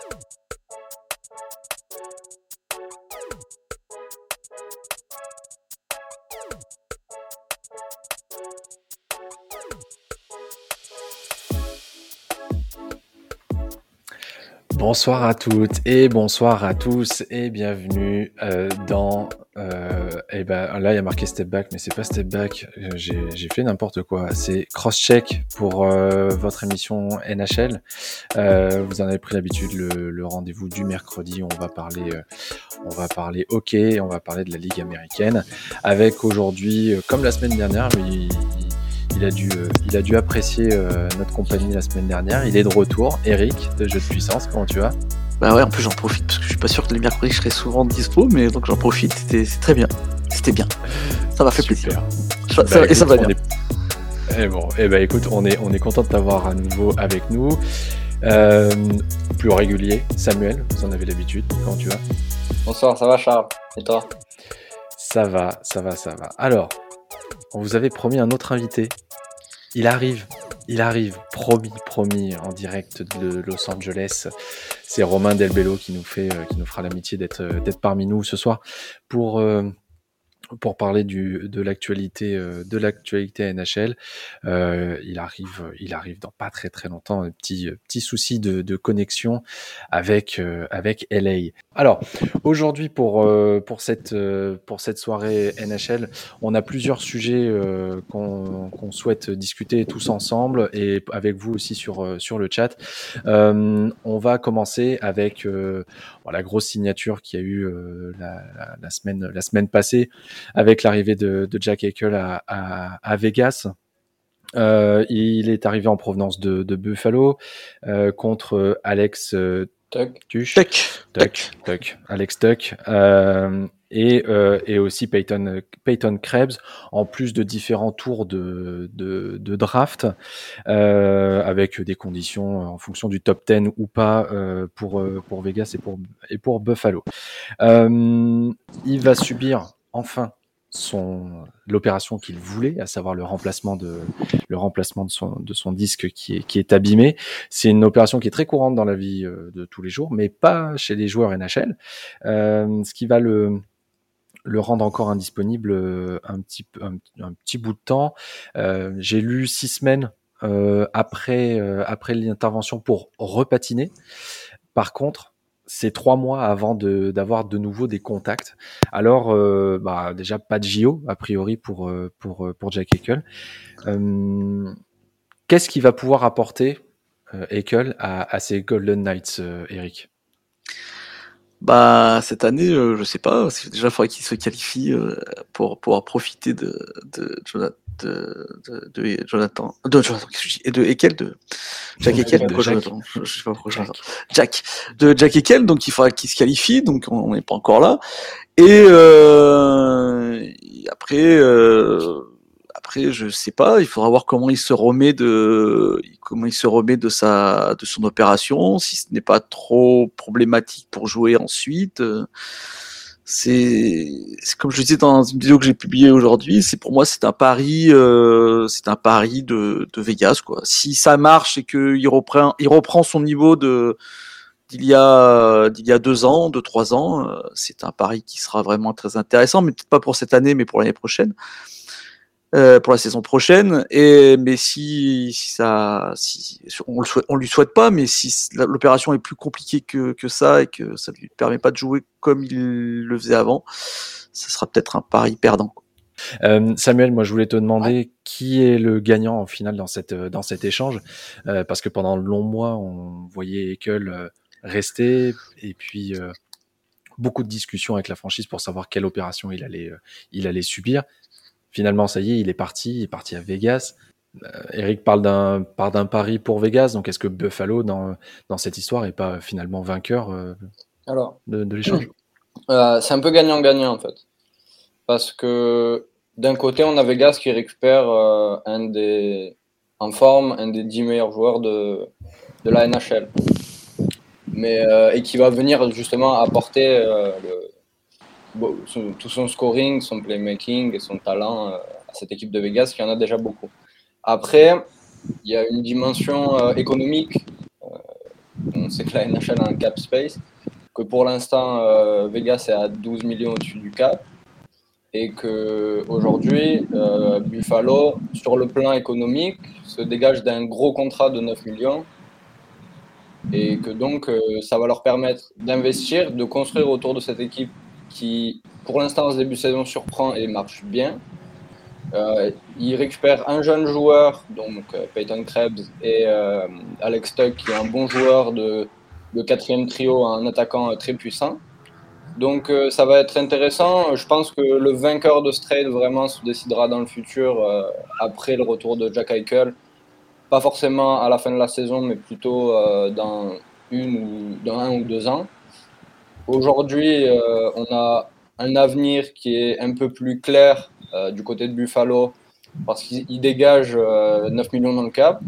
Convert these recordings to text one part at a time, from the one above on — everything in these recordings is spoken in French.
Bonsoir à toutes et bonsoir à tous et bienvenue dans... là il y a marqué Step Back, mais c'est pas Step Back, j'ai fait n'importe quoi. C'est Crosscheck pour votre émission NHL. Vous en avez pris l'habitude, le rendez-vous du mercredi. On va parler hockey, on va parler de la Ligue américaine. Avec aujourd'hui, comme la semaine dernière, il a dû apprécier notre compagnie la semaine dernière. Il est de retour. Eric, de Jeux de Puissance, comment tu vas ? Bah ouais, en plus j'en profite parce que je suis pas sûr que les mercredis je serai souvent dispo, mais donc j'en profite, c'est très bien. C'était bien. Ça m'a fait plaisir. Ça va bien. Écoute, on est content de t'avoir à nouveau avec nous. Plus régulier, Samuel, vous en avez l'habitude. Comment tu vas ? Bonsoir, ça va Charles ? Et toi ? Ça va. Alors, on vous avait promis un autre invité. Il arrive, promis, en direct de Los Angeles. C'est Romain Delbello qui nous fera l'amitié d'être parmi nous ce soir pour parler de l'actualité NHL. Il arrive dans pas très très longtemps. Un petit souci de connexion avec LA. Alors aujourd'hui pour cette soirée NHL, on a plusieurs sujets qu'on souhaite discuter tous ensemble et avec vous aussi sur le chat. On va commencer avec la grosse signature qu'il y a eu la semaine passée, avec l'arrivée de Jack Eichel à Vegas. Il est arrivé en provenance de Buffalo contre Alex Tuch, Alex Tuch, et aussi Peyton Krebs, en plus de différents tours de draft, avec des conditions en fonction du top 10 ou pas pour Vegas et pour Buffalo. Il va subir enfin l'opération qu'il voulait, à savoir le remplacement de son disque qui est abîmé. C'est une opération qui est très courante dans la vie de tous les jours, mais pas chez les joueurs NHL, ce qui va le rendre encore indisponible un petit bout de temps. J'ai lu 6 semaines après l'intervention pour repatiner. Par contre, c'est 3 mois avant d'avoir de nouveau des contacts. Alors, déjà pas de JO a priori pour Jack Eichel. Qu'est-ce qu'il va pouvoir apporter Eichel à ces Golden Knights, Eric ? Bah cette année, je sais pas. Déjà, il faudrait qu'il se qualifie pour pouvoir profiter de Jonathan. Qu'est-ce que je dis ? Et de Eichel, de Jack Eichel. Je sais pas pourquoi Jack Eichel. Donc il faudra qu'il se qualifie. Donc on n'est pas encore là. Et après, je sais pas. Il faudra voir comment il se remet de son opération, si ce n'est pas trop problématique pour jouer ensuite. C'est comme je disais dans une vidéo que j'ai publiée aujourd'hui. Pour moi, c'est un pari de Vegas, quoi. Si ça marche et qu'il reprend son niveau d'il y a 2 ans, 3 ans, c'est un pari qui sera vraiment très intéressant, mais peut-être pas pour cette année, mais pour l'année prochaine. Pour la saison prochaine, mais si on lui souhaite pas, mais si l'opération est plus compliquée que ça et que ça lui permet pas de jouer comme il le faisait avant, ça sera peut-être un pari perdant. Samuel, moi je voulais te demander qui est le gagnant en finale dans cet échange, parce que pendant de longs mois on voyait Eichel rester, et puis beaucoup de discussions avec la franchise pour savoir quelle opération il allait subir. Finalement, ça y est, il est parti à Vegas. Eric parle d'un pari pour Vegas, donc est-ce que Buffalo, dans cette histoire, n'est pas finalement vainqueur de l'échange ? C'est un peu gagnant-gagnant, en fait. Parce que d'un côté, on a Vegas qui récupère un des 10 meilleurs joueurs de la NHL. Et qui va venir justement apporter tout son scoring, son playmaking et son talent à cette équipe de Vegas qui en a déjà beaucoup. Après, il y a une dimension économique On sait que la NHL a un cap space, que pour l'instant, Vegas est à 12 millions au-dessus du cap, et qu'aujourd'hui, Buffalo, sur le plan économique, se dégage d'un gros contrat de 9 millions, et que donc ça va leur permettre d'investir, de construire autour de cette équipe qui, pour l'instant, en ce début de saison, surprend et marche bien. Ils récupèrent un jeune joueur, donc Peyton Krebs, et Alex Tuch, qui est un bon joueur de quatrième trio, un attaquant très puissant. Donc ça va être intéressant. Je pense que le vainqueur de ce trade vraiment se décidera dans le futur, après le retour de Jack Eichel. Pas forcément à la fin de la saison, mais plutôt dans un ou 2 ans. Aujourd'hui, on a un avenir qui est un peu plus clair du côté de Buffalo, parce qu'il dégage 9 millions dans le cap.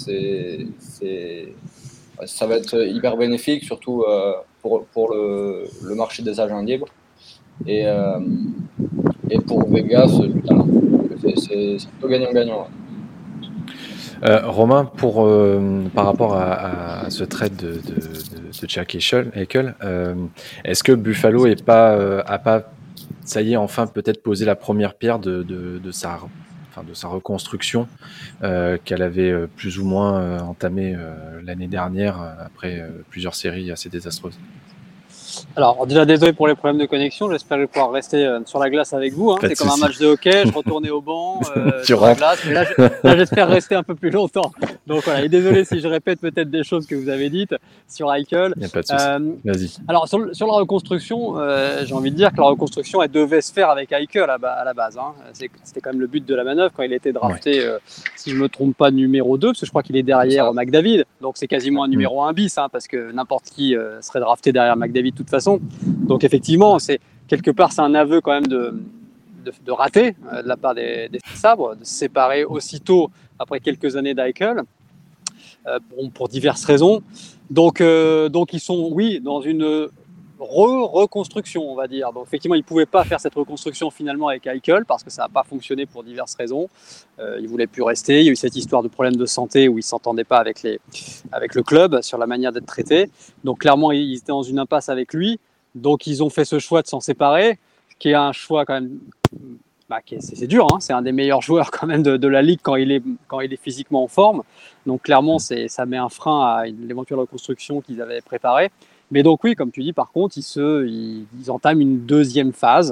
Ça va être hyper bénéfique, surtout pour le marché des agents libres. Et pour Vegas, du talent. C'est plutôt gagnant-gagnant. Ouais. Romain, par rapport à ce trade de Jack Eichel, est-ce que Buffalo a pas, ça y est, enfin peut-être posé la première pierre de sa reconstruction qu'elle avait plus ou moins entamée l'année dernière après plusieurs séries assez désastreuses? Alors, déjà, désolé pour les problèmes de connexion. J'espère pouvoir rester sur la glace avec vous. C'est comme un match de hockey. Je retournais au banc sur la glace. Mais là, j'espère rester un peu plus longtemps. Donc voilà. Et désolé si je répète peut-être des choses que vous avez dites sur Eichel. Il n'y a pas de souci. Vas-y. Alors, sur la reconstruction, j'ai envie de dire que la reconstruction, elle devait se faire avec Eichel à la base. C'était quand même le but de la manœuvre quand il était drafté, si je ne me trompe pas, numéro 2, parce que je crois qu'il est derrière McDavid. Donc, c'est quasiment un numéro 1 bis, parce que n'importe qui serait drafté derrière McDavid de toute façon. Donc, effectivement, quelque part, c'est un aveu quand même de rater de la part des Sabres, de se séparer aussitôt après quelques années d'Eichel, pour diverses raisons. Donc, ils sont, dans une reconstruction, on va dire. Donc, effectivement, ils ne pouvaient pas faire cette reconstruction finalement avec Eichel parce que ça n'a pas fonctionné pour diverses raisons. Ils ne voulaient plus rester. Il y a eu cette histoire de problème de santé où ils ne s'entendaient pas avec le club sur la manière d'être traités. Donc, clairement, ils étaient dans une impasse avec lui. Donc, ils ont fait ce choix de s'en séparer, qui est un choix quand même... c'est dur, c'est un des meilleurs joueurs quand même de la ligue quand il est physiquement en forme. Donc clairement, ça met un frein à l'éventuelle reconstruction qu'ils avaient préparée. Mais donc oui, comme tu dis, par contre, ils entament une deuxième phase.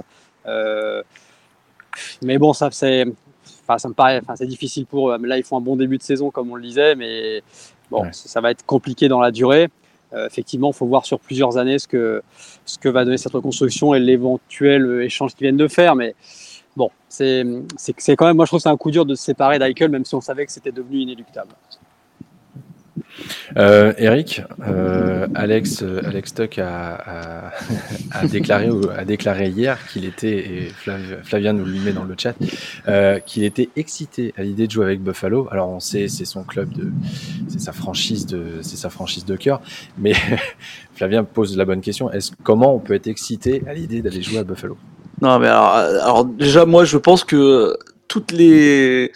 Mais bon, ça me paraît, c'est difficile pour eux. Là, ils font un bon début de saison, comme on le disait, mais bon, ça va être compliqué dans la durée. Effectivement, il faut voir sur plusieurs années ce que va donner cette reconstruction et l'éventuel échange qu'ils viennent de faire. Mais bon, c'est quand même, moi je trouve que c'est un coup dur de se séparer d'Eichel, même si on savait que c'était devenu inéluctable. Eric, Alex Tuch a déclaré hier qu'il était, et Flavien nous le met dans le chat, qu'il était excité à l'idée de jouer avec Buffalo. Alors on sait, c'est son club, c'est sa franchise de cœur, mais Flavien pose la bonne question. Comment on peut être excité à l'idée d'aller jouer à Buffalo? Non, mais alors déjà, moi, je pense que tous les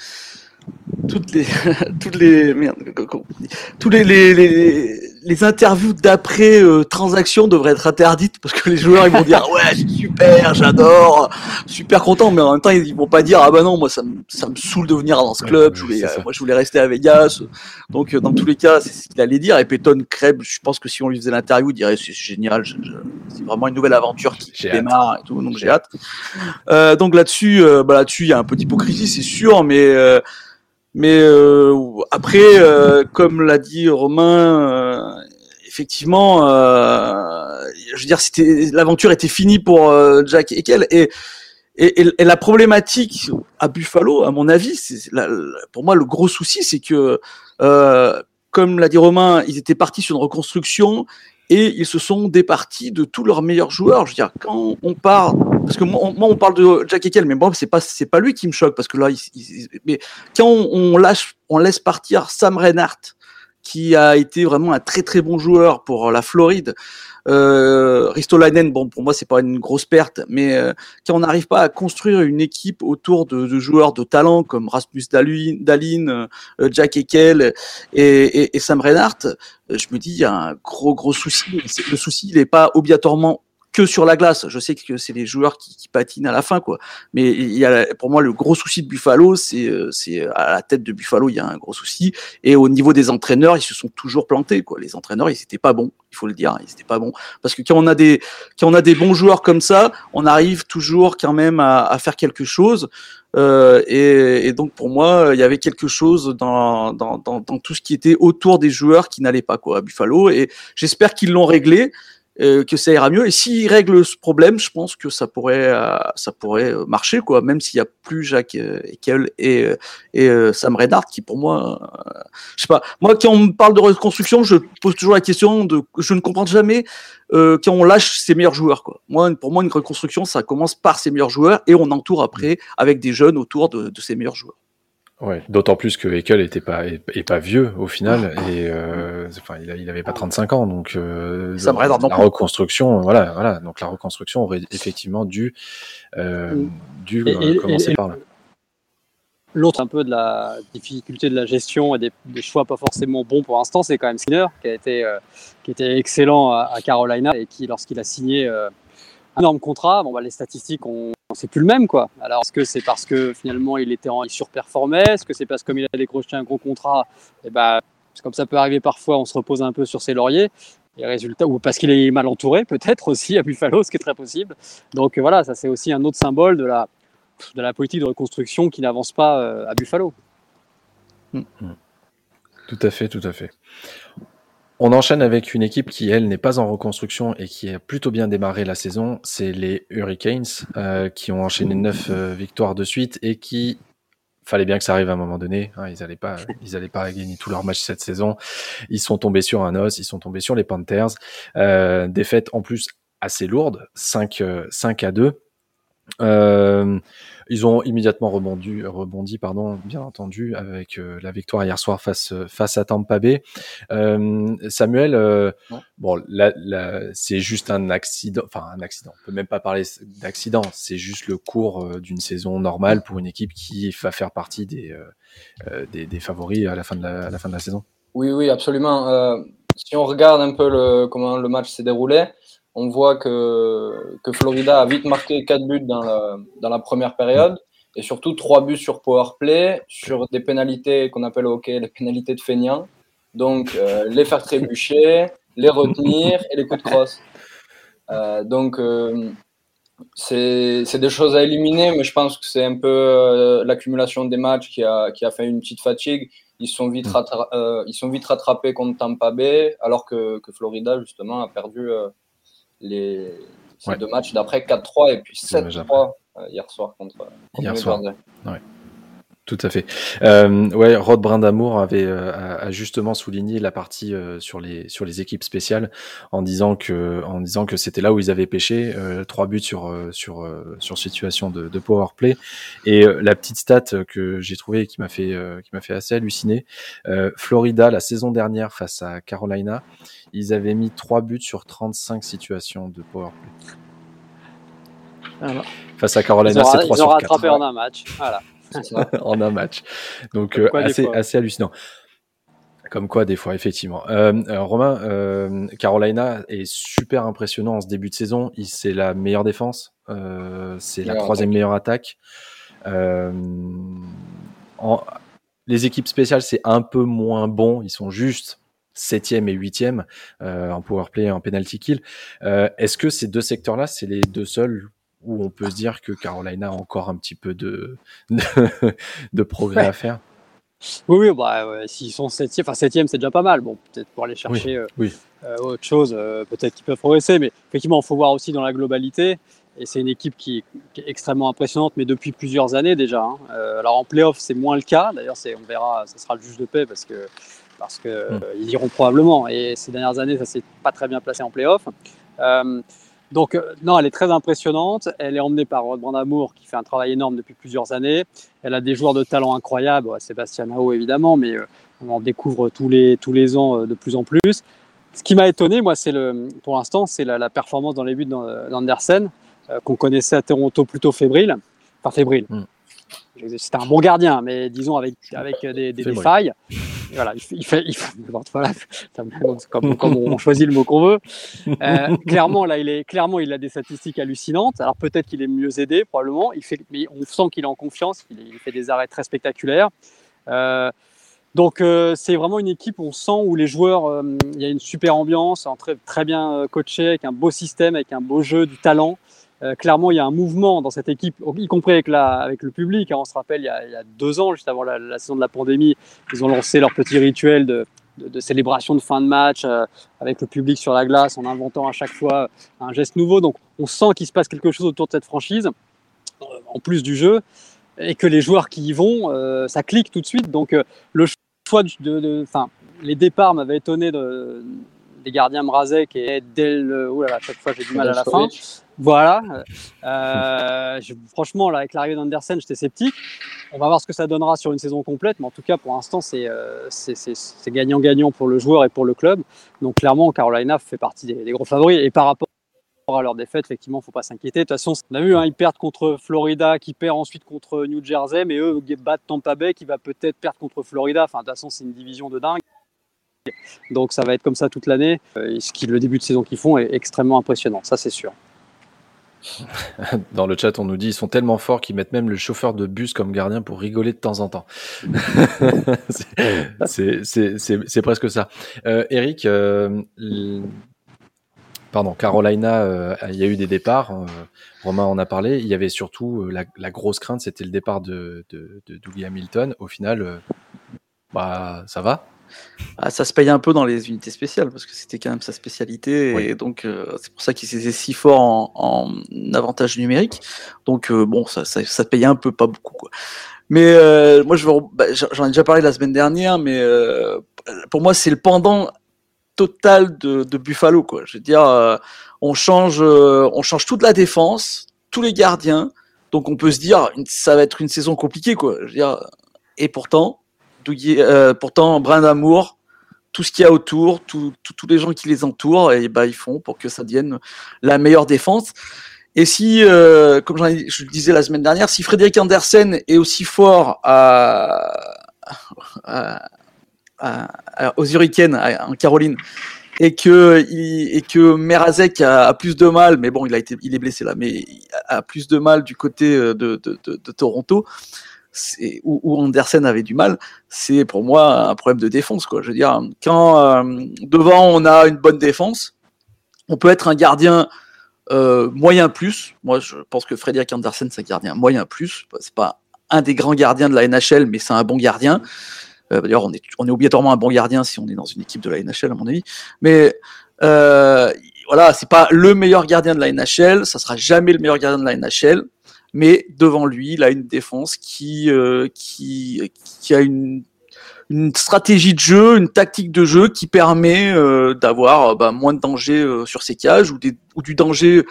interviews d'après transaction devraient être interdites parce que les joueurs ils vont dire ouais c'est super, j'adore, super content, mais en même temps ils vont pas dire ah bah non moi ça me saoule de venir dans ce club, moi je voulais rester à Vegas. Donc dans tous les cas c'est ce qu'il allait dire. Et Peyton Krebs, je pense que si on lui faisait l'interview il dirait c'est génial, c'est vraiment une nouvelle aventure qui démarre et tout, donc j'ai hâte. Donc là-dessus il y a un peu d'hypocrisie c'est sûr, mais après, comme l'a dit Romain, effectivement, je veux dire, l'aventure était finie pour Jack Eichel et la problématique à Buffalo, à mon avis, pour moi le gros souci, c'est que comme l'a dit Romain, ils étaient partis sur une reconstruction et ils se sont départis de tous leurs meilleurs joueurs. Je veux dire, quand on parle, parce que moi on parle de Jack Eichel, mais bon, c'est pas lui qui me choque parce que là, mais quand on laisse partir Sam Reinhart, qui a été vraiment un très très bon joueur pour la Floride. Ristolainen, bon, pour moi, c'est pas une grosse perte, mais quand on n'arrive pas à construire une équipe autour de joueurs de talent comme Rasmus Dahlin, Jack Eichel et Sam Reinhart, je me dis, il y a un gros souci. Le souci, il n'est pas obligatoirement que sur la glace. Je sais que c'est les joueurs qui patinent à la fin, quoi. Mais il y a, pour moi, le gros souci de Buffalo, c'est à la tête de Buffalo, il y a un gros souci. Et au niveau des entraîneurs, ils se sont toujours plantés, quoi. Les entraîneurs, ils étaient pas bons. Il faut le dire, ils étaient pas bons. Parce que quand on a des bons joueurs comme ça, on arrive toujours quand même à faire quelque chose. Et donc pour moi, il y avait quelque chose dans tout ce qui était autour des joueurs qui n'allait pas, quoi, à Buffalo. Et j'espère qu'ils l'ont réglé. Que ça ira mieux, et s'ils règlent ce problème, je pense que ça pourrait marcher, quoi, même s'il y a plus Jack Eichel et Sam Reinhart, qui pour moi, je sais pas, moi quand on me parle de reconstruction, je pose toujours la question je ne comprends jamais quand on lâche ses meilleurs joueurs, quoi. Pour moi, une reconstruction, ça commence par ses meilleurs joueurs et on entoure après avec des jeunes autour de ses meilleurs joueurs. Ouais, d'autant plus que Eichel est pas vieux au final, et enfin il avait pas 35 ans, donc la reconstruction, voilà, donc la reconstruction aurait effectivement dû commencer par là. L'autre un peu de la difficulté de la gestion et des choix pas forcément bons pour l'instant, c'est quand même Skinner qui était excellent à Carolina et qui, lorsqu'il a signé un énorme contrat, bon, bah, les statistiques, c'est plus le même, quoi. Alors, est-ce que c'est parce que finalement il surperformait? Est-ce que c'est parce que comme il a décroché un gros contrat, et bah, comme ça peut arriver parfois, on se repose un peu sur ses lauriers. Et résultat, ou parce qu'il est mal entouré, peut-être aussi à Buffalo, ce qui est très possible. Donc voilà, ça c'est aussi un autre symbole de la politique de reconstruction qui n'avance pas à Buffalo. Tout à fait. On enchaîne avec une équipe qui, elle, n'est pas en reconstruction et qui a plutôt bien démarré la saison. C'est les Hurricanes qui ont enchaîné 9 victoires de suite et qui, fallait bien que ça arrive à un moment donné. Hein, ils allaient pas gagner tous leurs matchs cette saison. Ils sont tombés sur un os. Ils sont tombés sur les Panthers. Défaite en plus assez lourde, 5-2. Ils ont immédiatement rebondi, bien entendu, avec la victoire hier soir face à Tampa Bay. Samuel, bon, là, c'est juste un accident. On peut même pas parler d'accident. C'est juste le cours d'une saison normale pour une équipe qui va faire partie des favoris à la fin de la saison. Oui, absolument. Si on regarde un peu comment le match s'est déroulé, on voit que Florida a vite marqué 4 buts dans la première période, et surtout 3 buts sur power play, sur des pénalités qu'on appelle au hockey les pénalités de feignants. Donc, les faire trébucher, les retenir et les coups de crosse. Donc, c'est des choses à éliminer, mais je pense que c'est un peu l'accumulation des matchs qui a fait une petite fatigue. Ils sont vite rattrapés contre Tampa Bay, alors que Florida, justement, a perdu ces 2 matchs d'après, 4-3 et puis 7-3 hier soir contre hier soir. Ouais. Tout à fait. Rod Brindamour a justement souligné la partie sur les équipes spéciales en disant que c'était là où ils avaient pêché, 3 buts sur situation de power play. Et la petite stat que j'ai trouvée et qui m'a fait assez halluciner, Florida la saison dernière face à Carolina, ils avaient mis 3 buts sur 35 situations de power play. Alors, face à Carolina, c'est 3 sur 4. Ils ont rattrapé en un match. Voilà. En un match. Donc assez hallucinant. Comme quoi, des fois, effectivement. Romain, Carolina est super impressionnant en ce début de saison. C'est la meilleure défense. C'est la 3e meilleure attaque. Les équipes spéciales, c'est un peu moins bon. Ils sont juste 7e et 8e en powerplay et en penalty kill. Est-ce que ces deux secteurs-là, c'est les deux seuls où on peut se dire que Carolina a encore un petit peu de progrès à faire? Oui, s'ils sont 7e, c'est déjà pas mal. Bon, peut-être pour aller chercher autre chose, peut-être qu'ils peuvent progresser, mais effectivement, il faut voir aussi dans la globalité. Et c'est une équipe qui est extrêmement impressionnante, mais depuis plusieurs années déjà. Hein. Alors en play-off, c'est moins le cas. D'ailleurs, on verra, ça sera le juge de paix parce que ils iront probablement. Et ces dernières années, ça s'est pas très bien placé en play-off. Donc, non, elle est très impressionnante. Elle est emmenée par Rod Brindamour, qui fait un travail énorme depuis plusieurs années. Elle a des joueurs de talent incroyables, Sébastien Aho évidemment, mais On en découvre tous les ans de plus en plus. Ce qui m'a étonné, moi, pour l'instant, c'est la performance dans les buts d'Andersen, qu'on connaissait à Toronto plutôt fébrile. Enfin, fébrile. C'était un bon gardien, mais disons avec des failles. Voilà, voilà, comme on choisit le mot qu'on veut. Clairement, là, il a des statistiques hallucinantes. Alors peut-être qu'il est mieux aidé, probablement. Mais on sent qu'il est en confiance. Il fait des arrêts très spectaculaires. Donc c'est vraiment une équipe où on sent où les joueurs, il y a une super ambiance, très, très bien coaché, avec un beau système, avec un beau jeu, du talent. Clairement, il y a un mouvement dans cette équipe, y compris avec le public. On se rappelle, il y a 2 ans, juste avant la saison de la pandémie, ils ont lancé leur petit rituel de célébration de fin de match avec le public sur la glace, en inventant à chaque fois un geste nouveau. Donc on sent qu'il se passe quelque chose autour de cette franchise, en plus du jeu, et que les joueurs qui y vont, ça clique tout de suite. Donc le choix les départs m'avaient étonné des gardiens Mrazek et à chaque fois j'ai du mal à la fin. Voilà. Franchement, là, avec l'arrivée d'Andersen, j'étais sceptique. On va voir ce que ça donnera sur une saison complète, mais en tout cas, pour l'instant, c'est gagnant-gagnant pour le joueur et pour le club. Donc, clairement, Carolina fait partie des gros favoris. Et par rapport à leur défaite, effectivement, il ne faut pas s'inquiéter. De toute façon, on a vu, ils perdent contre Florida, qui perd ensuite contre New Jersey, mais eux battent Tampa Bay, qui va peut-être perdre contre Florida. Enfin, de toute façon, c'est une division de dingue. Donc, ça va être comme ça toute l'année. Le début de saison qu'ils font est extrêmement impressionnant, ça, c'est sûr. Dans le chat, on nous dit ils sont tellement forts qu'ils mettent même le chauffeur de bus comme gardien pour rigoler de temps en temps. c'est presque ça. Eric, Carolina, il y a eu des départs. Romain en a parlé. Il y avait surtout la grosse crainte, c'était le départ de Dougie Hamilton. Au final, ça va. Ça se paye un peu dans les unités spéciales parce que c'était quand même sa spécialité, oui. Et donc c'est pour ça qu'il était si fort en avantage numérique. Donc ça paye un peu, pas beaucoup quoi. Mais moi j'en ai déjà parlé la semaine dernière, mais pour moi c'est le pendant total de Buffalo quoi. Je veux dire, on change toute la défense, tous les gardiens, donc on peut se dire ça va être une saison compliquée quoi. Je veux dire, et pourtant Brin d'Amour, tout ce qu'il y a autour, tous les gens qui les entourent, et ils font pour que ça devienne la meilleure défense. Et si, comme je le disais la semaine dernière, si Frederik Andersen est aussi fort aux Hurricanes en Caroline, et que Mrazek a plus de mal, mais bon, il est blessé là, mais a plus de mal du côté de Toronto. Où Andersen avait du mal, c'est pour moi un problème de défense quoi. Je veux dire, quand devant on a une bonne défense, on peut être un gardien moyen plus. Moi je pense que Frederik Andersen c'est un gardien moyen plus. C'est pas un des grands gardiens de la NHL, mais c'est un bon gardien. D'ailleurs on est obligatoirement un bon gardien si on est dans une équipe de la NHL à mon avis. Mais voilà, c'est pas le meilleur gardien de la NHL, ça sera jamais le meilleur gardien de la NHL. Mais devant lui, il a une défense qui a une stratégie de jeu, une tactique de jeu qui permet d'avoir moins de danger sur ses cages ou du danger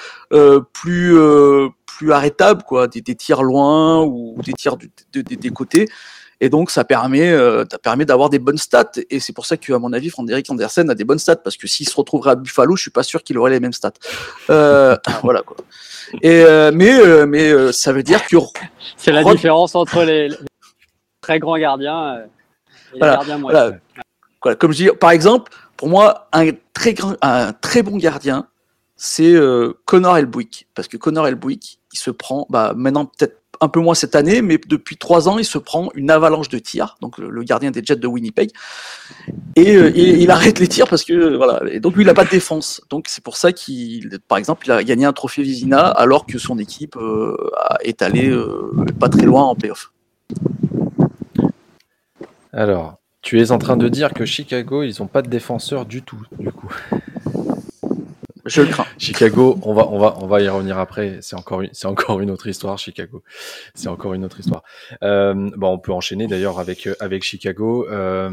plus arrêtable quoi, des tirs loin ou des tirs des côtés. Et donc ça permet d'avoir des bonnes stats. Et c'est pour ça que à mon avis, Frederik Andersen a des bonnes stats parce que s'il se retrouverait à Buffalo, je suis pas sûr qu'il aurait les mêmes stats. Voilà quoi. Et mais ça veut dire que c'est la différence entre les très grands gardiens et les gardiens moyens. Voilà. Comme je dis, par exemple, pour moi, un très bon gardien, c'est Connor Helbwich, parce que Connor Helbwich, il se prend, maintenant peut-être un peu moins cette année, mais depuis 3 ans, il se prend une avalanche de tirs, donc le gardien des Jets de Winnipeg, et il arrête les tirs parce que voilà, et donc lui il a pas de défense, donc c'est pour ça par exemple, il a gagné un trophée Vizina alors que son équipe est allée pas très loin en playoff. Alors, tu es en train de dire que Chicago, ils ont pas de défenseur du tout, du coup. Je le crains. Chicago, on va y revenir après. C'est encore une autre histoire, Chicago. C'est encore une autre histoire. On peut enchaîner d'ailleurs avec Chicago.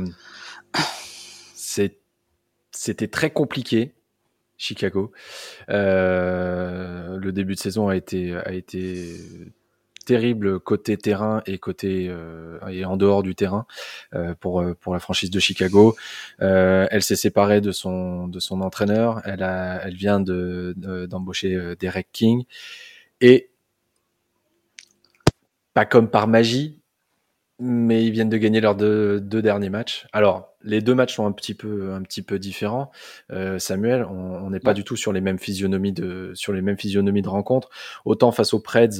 C'était très compliqué, Chicago. Le début de saison a été terrible côté terrain et côté et en dehors du terrain pour la franchise de Chicago. Elle s'est séparée de son entraîneur. Elle vient d'embaucher Derek King et pas comme par magie, mais ils viennent de gagner leurs deux derniers matchs. Alors, les 2 matchs sont un petit peu différents. Samuel, on n'est pas du tout sur les mêmes physionomies de rencontres. Autant face aux Preds,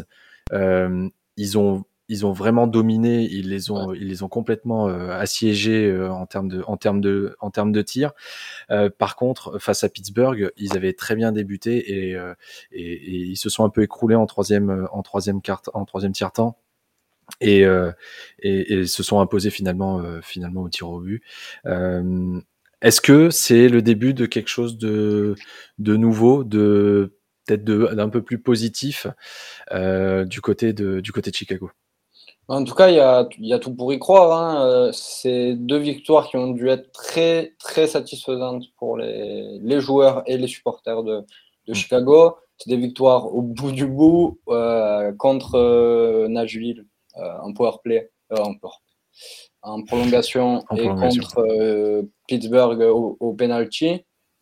ils ont vraiment dominé, ils les ont complètement assiégés en termes de tirs. Par contre, face à Pittsburgh, ils avaient très bien débuté et ils se sont un peu écroulés en troisième tiers-temps. Et se sont imposés finalement au tir au but. Est-ce que c'est le début de quelque chose de nouveau, peut-être d'un peu plus positif du côté de Chicago? En tout cas, il y a tout pour y croire, hein. C'est 2 victoires qui ont dû être très, très satisfaisantes pour les joueurs et les supporters de Chicago. C'est des victoires au bout du bout contre Nashville en powerplay, en prolongation et contre Pittsburgh au penalty.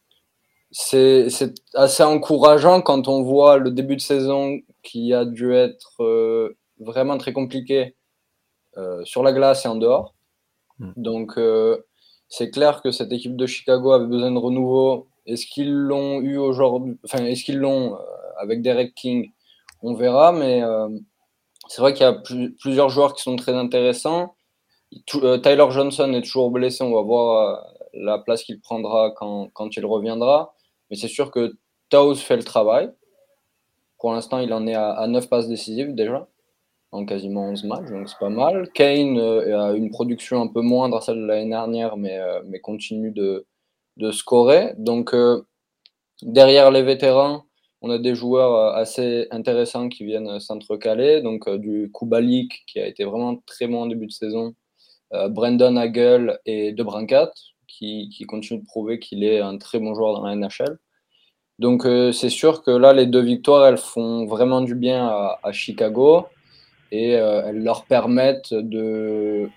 C'est assez encourageant quand on voit le début de saison qui a dû être vraiment très compliqué sur la glace et en dehors. Donc c'est clair que cette équipe de Chicago avait besoin de renouveau. Est-ce qu'ils l'ont eu aujourd'hui? Enfin, est-ce qu'ils l'ont avec Derek King? On verra, mais c'est vrai qu'il y a plusieurs joueurs qui sont très intéressants. Tyler Johnson est toujours blessé. On va voir la place qu'il prendra quand il reviendra. Mais c'est sûr que Taos fait le travail. Pour l'instant, il en est à 9 passes décisives déjà, en quasiment 11 matchs, donc c'est pas mal. Kane a une production un peu moindre à celle de l'année dernière, mais continue de scorer. Donc derrière les vétérans, on a des joueurs assez intéressants qui viennent s'entrecaler. Donc du Kubalik, qui a été vraiment très bon en début de saison, Brandon Hagel et DeBrincat, qui continue de prouver qu'il est un très bon joueur dans la NHL. Donc c'est sûr que là, les 2 victoires, elles font vraiment du bien à Chicago et elles leur permettent de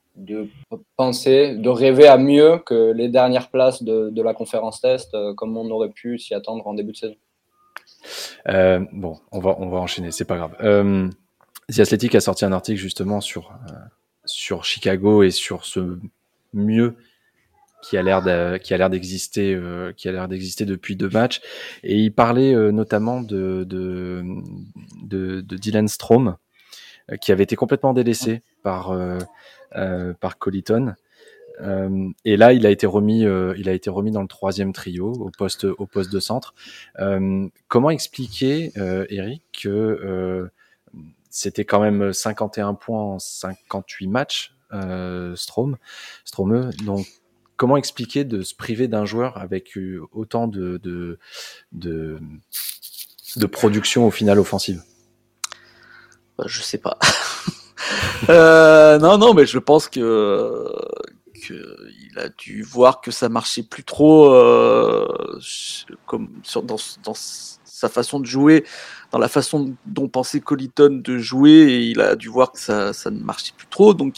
penser, de rêver à mieux que les dernières places de la conférence Est, comme on aurait pu s'y attendre en début de saison. Bon, on va enchaîner, c'est pas grave. The Athletic a sorti un article justement sur Chicago et sur ce mieux qui a l'air d'exister depuis 2 matchs, et il parlait notamment de Dylan Strome, qui avait été complètement délaissé par Colliton. Et là, il a été remis dans le 3e trio au poste de centre. Comment expliquer, Eric, que c'était quand même 51 points en 58 matchs, Strome. Donc, comment expliquer de se priver d'un joueur avec autant de production au final offensive? Je sais pas. Non, mais je pense que il a dû voir que ça marchait plus trop dans sa façon de jouer, dans la façon dont pensait Colliton de jouer, et il a dû voir que ça ne marchait plus trop. Donc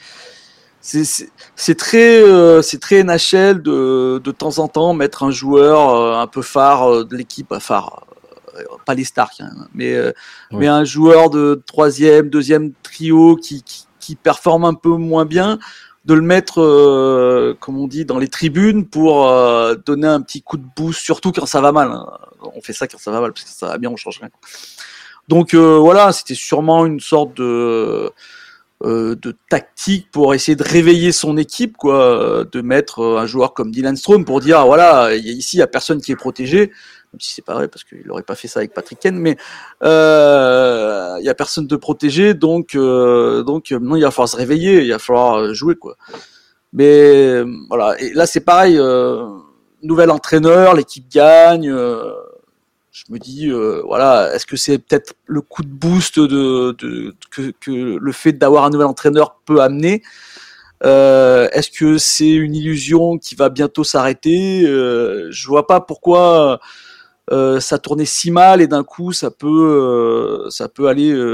c'est très NHL de temps en temps mettre un joueur un peu phare de l'équipe, phare. Pas les stars, hein, mais un joueur de 3e, 2e trio qui performe un peu moins bien, de le mettre, comme on dit, dans les tribunes pour donner un petit coup de boost, surtout quand ça va mal. Hein. On fait ça quand ça va mal, parce que ça va bien, on change rien. Donc voilà, c'était sûrement une sorte de tactique pour essayer de réveiller son équipe, quoi, de mettre un joueur comme Dylan Strome pour dire voilà, ici il y a personne qui est protégé, même si c'est pas vrai parce qu'il aurait pas fait ça avec Patrick Kane, mais il y a personne de protégé, donc non, il va falloir se réveiller, il va falloir jouer, quoi. Mais voilà, et là c'est pareil, nouvel entraîneur, l'équipe gagne. Je me dis, voilà, est-ce que c'est peut-être le coup de boost que le fait d'avoir un nouvel entraîneur peut amener? Est-ce que c'est une illusion qui va bientôt s'arrêter? Je vois pas pourquoi ça tournait si mal et d'un coup ça peut aller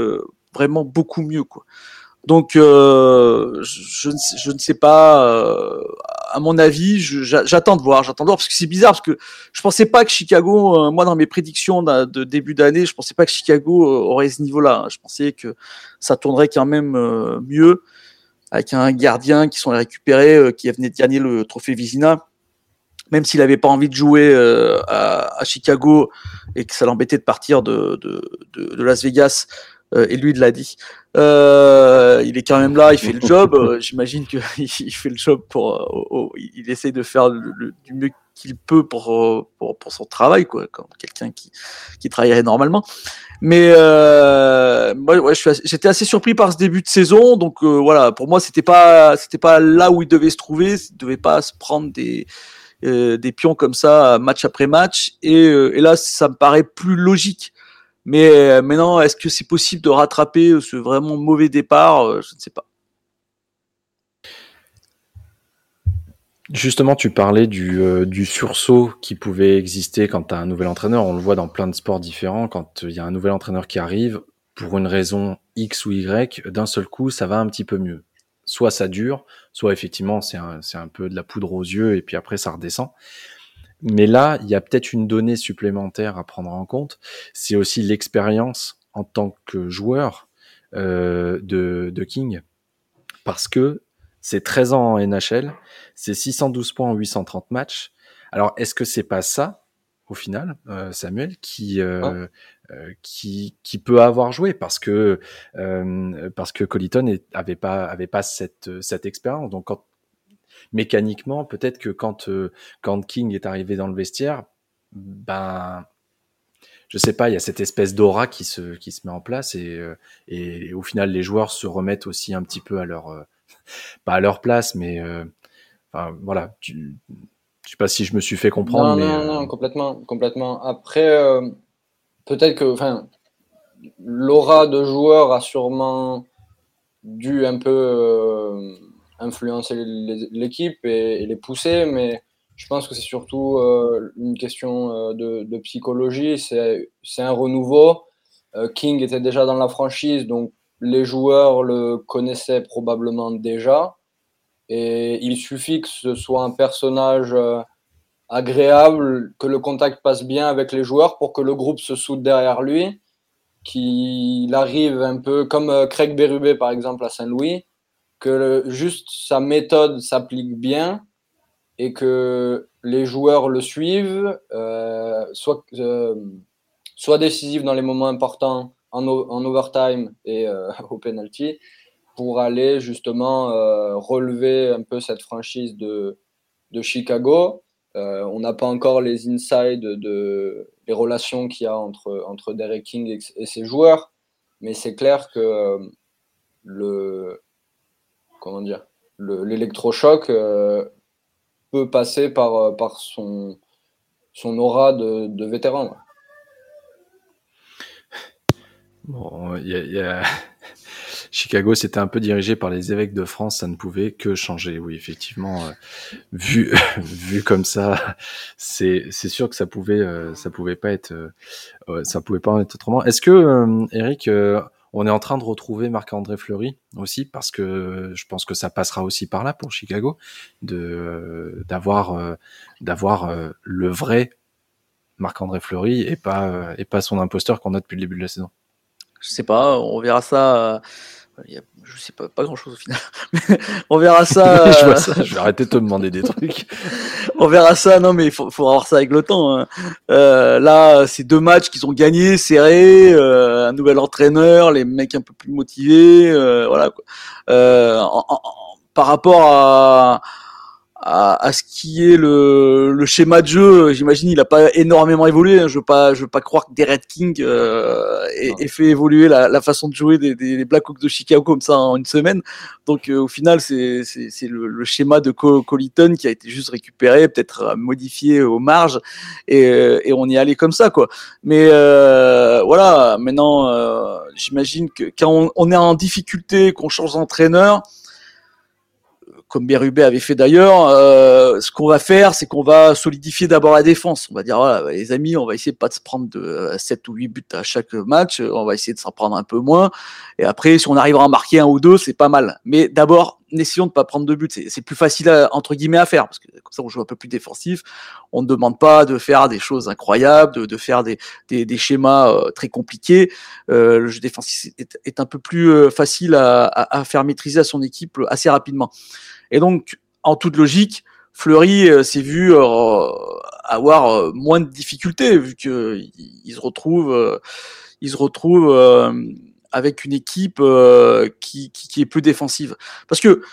vraiment beaucoup mieux, quoi. Donc, je ne sais pas. À mon avis, j'attends de voir, parce que c'est bizarre, parce que je pensais pas que Chicago, moi dans mes prédictions de début d'année, je pensais pas que Chicago aurait ce niveau-là. Je pensais que ça tournerait quand même mieux avec un gardien qui sont récupérés, qui venait de gagner le trophée Vizina, même s'il avait pas envie de jouer à Chicago et que ça l'embêtait de partir de Las Vegas. Et lui, il l'a dit. Il est quand même là, il fait le job. J'imagine qu'il fait le job il essaie de faire du mieux qu'il peut pour son travail, quoi, comme quelqu'un qui travaillerait normalement. Mais moi, ouais, j'étais assez surpris par ce début de saison. Donc voilà, pour moi, c'était pas là où il devait se trouver. Il devait pas se prendre des pions comme ça, match après match. Et là, ça me paraît plus logique. Mais maintenant, est-ce que c'est possible de rattraper ce vraiment mauvais départ? Je ne sais pas. Justement, tu parlais du sursaut qui pouvait exister quand tu as un nouvel entraîneur. On le voit dans plein de sports différents. Quand il y a un nouvel entraîneur qui arrive, pour une raison X ou Y, d'un seul coup, ça va un petit peu mieux. Soit ça dure, soit effectivement, c'est un peu de la poudre aux yeux et puis après, ça redescend. Mais là, il y a peut-être une donnée supplémentaire à prendre en compte. C'est aussi l'expérience en tant que joueur de King. Parce que c'est 13 ans en NHL, c'est 612 points en 830 matchs. Alors, est-ce que c'est pas ça, au final, Samuel, qui peut avoir joué parce que Colliton avait pas cette expérience. Donc, mécaniquement, peut-être que quand King est arrivé dans le vestiaire, ben, je sais pas, il y a cette espèce d'aura qui se met en place et au final, les joueurs se remettent aussi un petit peu à leur pas à leur place, mais enfin, voilà. Je sais pas si je me suis fait comprendre, Non, complètement. Après, peut-être que, enfin, l'aura de joueur a sûrement dû un peu influencer l'équipe et les pousser, mais je pense que c'est surtout une question de psychologie. C'est un renouveau. King était déjà dans la franchise, donc les joueurs le connaissaient probablement déjà. Et il suffit que ce soit un personnage agréable, que le contact passe bien avec les joueurs pour que le groupe se soude derrière lui, qu'il arrive un peu comme Craig Berube par exemple à Saint-Louis, que juste sa méthode s'applique bien et que les joueurs le suivent, soit décisif dans les moments importants en overtime et au penalty, pour aller justement relever un peu cette franchise de Chicago. On n'a pas encore les insides les relations qu'il y a entre Derek King et ses joueurs, mais c'est clair que l'électrochoc peut passer par son aura de vétéran. Ouais. Bon, il y a... Chicago, c'était un peu dirigé par les évêques de France, ça ne pouvait que changer. Oui, effectivement, vu comme ça, c'est sûr que ça pouvait pas être autrement. Est-ce que Eric, on est en train de retrouver Marc-André Fleury aussi, parce que je pense que ça passera aussi par là pour Chicago, d'avoir le vrai Marc-André Fleury et pas son imposteur qu'on a depuis le début de la saison. Je sais pas, on verra ça. Je sais pas grand chose au final. On verra ça. Je vois ça. Je vais arrêter de te demander des trucs. On verra ça. Non, mais il faut avoir ça avec le temps. Hein. Là, c'est 2 matchs qu'ils ont gagnés, serrés, un nouvel entraîneur, les mecs un peu plus motivés, voilà quoi. Par rapport à ce qui est le schéma de jeu, j'imagine il a pas énormément évolué. Hein. Je veux pas croire que Derek King ait fait évoluer la façon de jouer des Blackhawks de Chicago comme ça en une semaine. Donc au final c'est le schéma de Colliton qui a été juste récupéré, peut-être modifié aux marges et on y allait comme ça quoi. Mais voilà, maintenant j'imagine que quand on est en difficulté, qu'on change d'entraîneur, comme Berube avait fait d'ailleurs, ce qu'on va faire, c'est qu'on va solidifier d'abord la défense. On va dire, voilà, les amis, on va essayer de pas de se prendre de 7 ou 8 buts à chaque match, on va essayer de s'en prendre un peu moins, et après, si on arrivera à marquer 1 ou 2, c'est pas mal. Mais d'abord, essayons de pas prendre de buts, c'est plus facile entre guillemets à faire, parce que comme ça, on joue un peu plus défensif, on ne demande pas de faire des choses incroyables, de faire des schémas très compliqués, le jeu défensif est un peu plus facile à faire maîtriser à son équipe assez rapidement. Et donc, en toute logique, Fleury s'est vu avoir moins de difficultés vu que il se retrouve avec une équipe qui est peu défensive. Parce que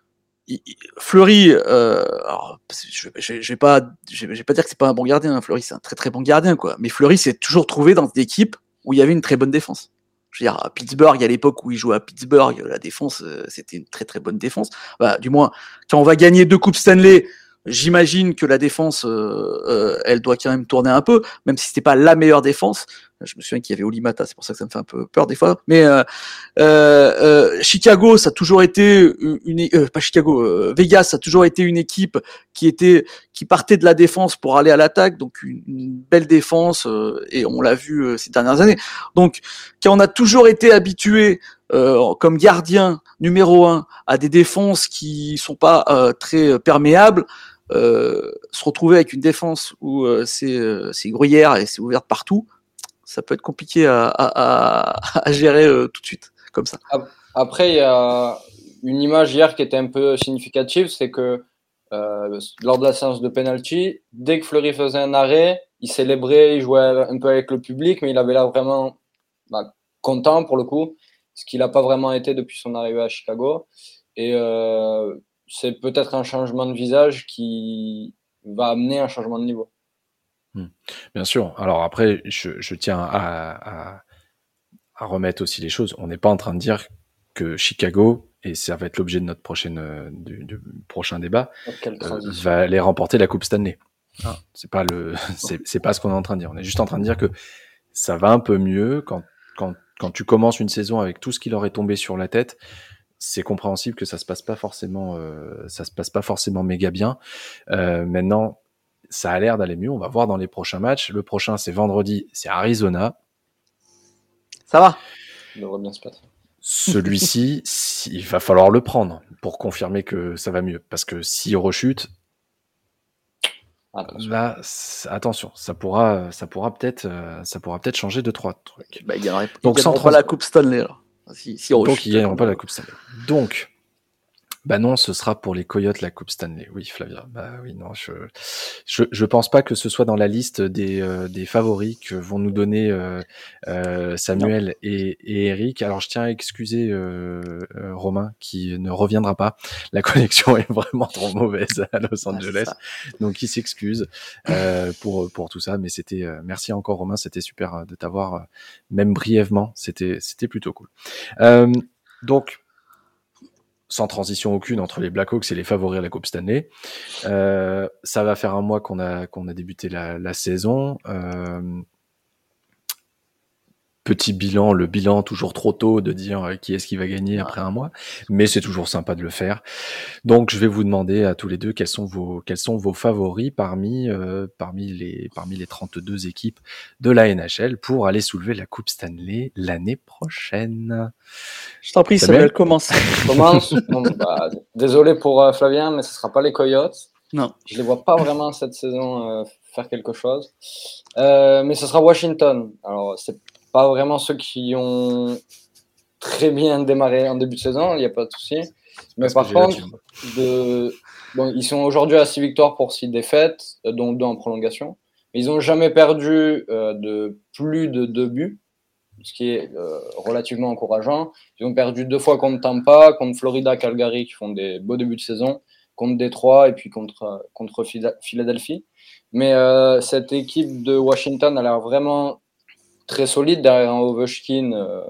Fleury, alors, je vais pas dire que c'est pas un bon gardien. Fleury, c'est un très très bon gardien, quoi. Mais Fleury s'est toujours trouvé dans des équipes où il y avait une très bonne défense. Je veux dire, à Pittsburgh, à l'époque où il jouait à Pittsburgh, la défense, c'était une très très bonne défense. Bah, du moins, quand on va gagner 2 coupes Stanley, j'imagine que la défense, elle doit quand même tourner un peu, même si c'était pas la meilleure défense. Je me souviens qu'il y avait Olimata, c'est pour ça que ça me fait un peu peur des fois. Mais Chicago, ça a toujours été pas Chicago, Vegas, ça a toujours été une équipe qui partait de la défense pour aller à l'attaque, donc une belle défense, et on l'a vu ces dernières années. Donc, quand on a toujours été habitué comme gardien numéro 1 à des défenses qui sont pas très perméables, se retrouver avec une défense où c'est gruyère et c'est ouvert partout, ça peut être compliqué à gérer tout de suite, comme ça. Après, il y a une image hier qui était un peu significative, c'est que lors de la séance de penalty, dès que Fleury faisait un arrêt, il célébrait, il jouait un peu avec le public, mais il avait l'air vraiment content pour le coup, ce qu'il n'a pas vraiment été depuis son arrivée à Chicago. Et c'est peut-être un changement de visage qui va amener un changement de niveau. Bien sûr. Alors après, je tiens à remettre aussi les choses. On n'est pas en train de dire que Chicago, et ça va être l'objet de notre du prochain débat, va aller remporter la Coupe Stanley. Ah, c'est pas ce qu'on est en train de dire. On est juste en train de dire que ça va un peu mieux quand tu commences une saison avec tout ce qui leur est tombé sur la tête. C'est compréhensible que ça se passe pas forcément méga bien. Maintenant, ça a l'air d'aller mieux. On va voir dans les prochains matchs. Le prochain, c'est vendredi, c'est Arizona. Ça va. Ça devrait bien se passer. Celui-ci, il va falloir le prendre pour confirmer que ça va mieux. Parce que s'il rechute, là, attention, ça pourra peut-être changer 2-3 trucs. Bah, il gagnerait pas la Coupe Stanley, alors. Si donc, ils gagneront pas la Coupe Stanley. Donc, bah non, ce sera pour les Coyotes la Coupe Stanley. Oui, Flavia. Bah oui, non, je pense pas que ce soit dans la liste des favoris que vont nous donner Samuel et Eric. Alors je tiens à excuser Romain qui ne reviendra pas. La connexion est vraiment trop mauvaise à Los Angeles, donc il s'excuse pour tout ça. Mais c'était merci encore Romain, c'était super de t'avoir même brièvement. C'était plutôt cool. Donc sans transition aucune entre les Blackhawks et les favoris à la Coupe Stanley. Ça va faire un mois qu'on a débuté la saison. Petit bilan, le bilan toujours trop tôt de dire qui est-ce qui va gagner après un mois, mais c'est toujours sympa de le faire. Donc je vais vous demander à tous les deux quels sont vos favoris parmi les 32 équipes de la NHL pour aller soulever la Coupe Stanley l'année prochaine. Je t'en prie, Samuel, commence. Désolé pour Flavien, mais ce sera pas les Coyotes. Non. Je les vois pas vraiment cette saison faire quelque chose. Mais ce sera Washington. Alors c'est pas vraiment ceux qui ont très bien démarré en début de saison, il n'y a pas de souci. Mais par contre, ils sont aujourd'hui à 6 victoires pour 6 défaites, dont 2 en prolongation. Mais ils n'ont jamais perdu de plus de 2 buts, ce qui est relativement encourageant. Ils ont perdu 2 fois contre Tampa, contre Florida, Calgary, qui font des beaux débuts de saison, contre Détroit et puis contre Philadelphie. Mais cette équipe de Washington a l'air vraiment très solide derrière un Ovechkin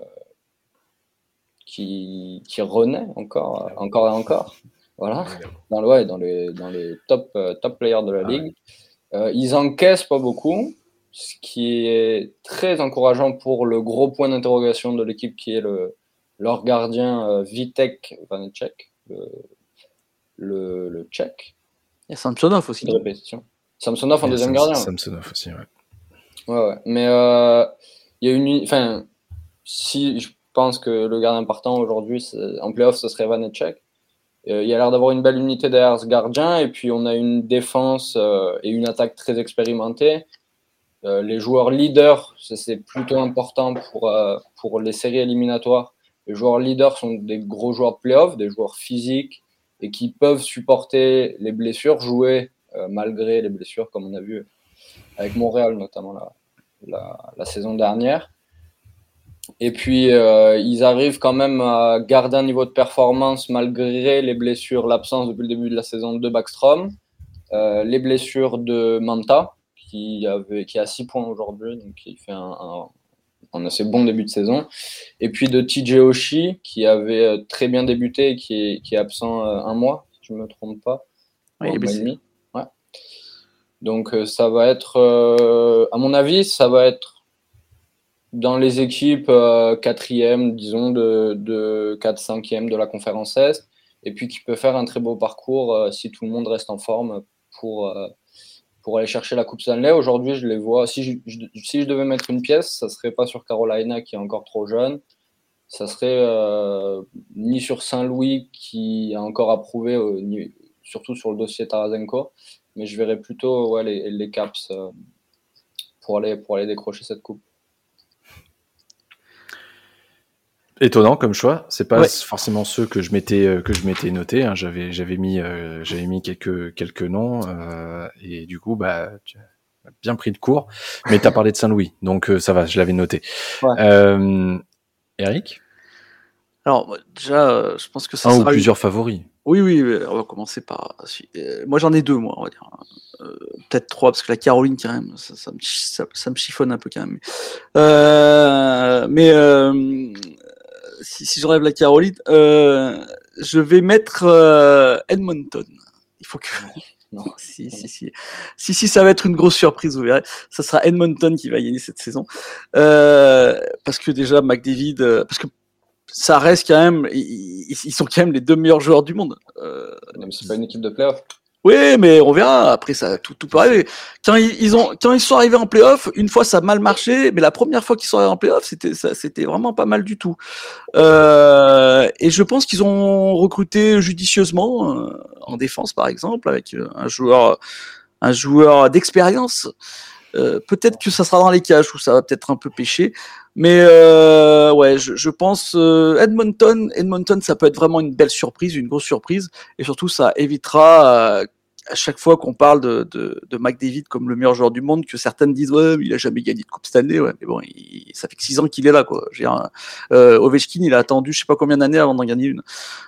qui renaît encore et encore. Voilà. Dans les top players de la ligue. Ils encaissent pas beaucoup, ce qui est très encourageant pour le gros point d'interrogation de l'équipe qui est leur gardien Vitek Vanecek, le Tchèque. Il y a Samsonov aussi. De répétition. Samsonov en deuxième gardien. Samsonov aussi, ouais. Ouais. Mais il y a une... Enfin, si je pense que le gardien partant aujourd'hui, en play-off, ce serait Vanecek. Il y a l'air d'avoir une belle unité derrière ce gardien. Et puis, on a une défense et une attaque très expérimentée. Les joueurs leaders, c'est plutôt important pour les séries éliminatoires. Les joueurs leaders sont des gros joueurs de play-off, des joueurs physiques et qui peuvent supporter les blessures, jouer malgré les blessures, comme on a vu avec Montréal notamment la saison dernière. Et puis, ils arrivent quand même à garder un niveau de performance malgré les blessures, l'absence depuis le début de la saison de Backstrom, les blessures de Manta, qui a 6 points aujourd'hui, donc qui fait un assez bon début de saison. Et puis de TJ Oshie, qui avait très bien débuté et qui est absent un mois, si je ne me trompe pas. Oui, il est blessé. Ouais. Donc ça va être, à mon avis, ça va être dans les équipes 4e, disons, de 4-5e de la conférence Est, et puis qui peut faire un très beau parcours si tout le monde reste en forme pour aller chercher la Coupe Stanley. Aujourd'hui, je les vois. Si je devais mettre une pièce, ça serait pas sur Carolina, qui est encore trop jeune. Ça serait ni sur Saint-Louis, qui a encore à prouver, surtout sur le dossier Tarasenko. Mais je verrais plutôt les Caps pour aller décrocher cette coupe. Étonnant comme choix, c'est pas forcément ceux que je m'étais noté. Hein. J'avais mis quelques noms et du coup tu as bien pris de court. Mais t'as parlé de Saint-Louis, donc ça va, je l'avais noté. Ouais. Eric ? Alors déjà, je pense que ça un sera ou plusieurs favoris. Oui, on va commencer par. Moi, j'en ai 2, moi, on va dire. Peut-être 3, parce que la Caroline, quand même, ça me chiffonne un peu, quand même. Si j'enlève la Caroline, je vais mettre Edmonton. Il faut que. Non, si, ça va être une grosse surprise, vous verrez. Ça sera Edmonton qui va gagner cette saison. Parce que déjà, McDavid. Parce que ça reste quand même. Ils sont quand même les 2 meilleurs joueurs du monde. Mais c'est pas une équipe de playoff. Oui, mais on verra. Après, ça tout peut arriver. Quand ils sont arrivés en playoff, une fois ça a mal marché, mais la première fois qu'ils sont arrivés en playoff, c'était vraiment pas mal du tout. Et je pense qu'ils ont recruté judicieusement en défense, par exemple, avec un joueur d'expérience. Peut-être que ça sera dans les cages où ça va peut-être un peu pêcher. Mais je pense Edmonton, ça peut être vraiment une belle surprise, une grosse surprise, et surtout ça évitera à chaque fois qu'on parle de McDavid comme le meilleur joueur du monde, que certaines disent mais il a jamais gagné de Coupe Stanley, mais bon, ça fait que 6 ans qu'il est là, quoi. Ovechkin, il a attendu je sais pas combien d'années avant d'en gagner une.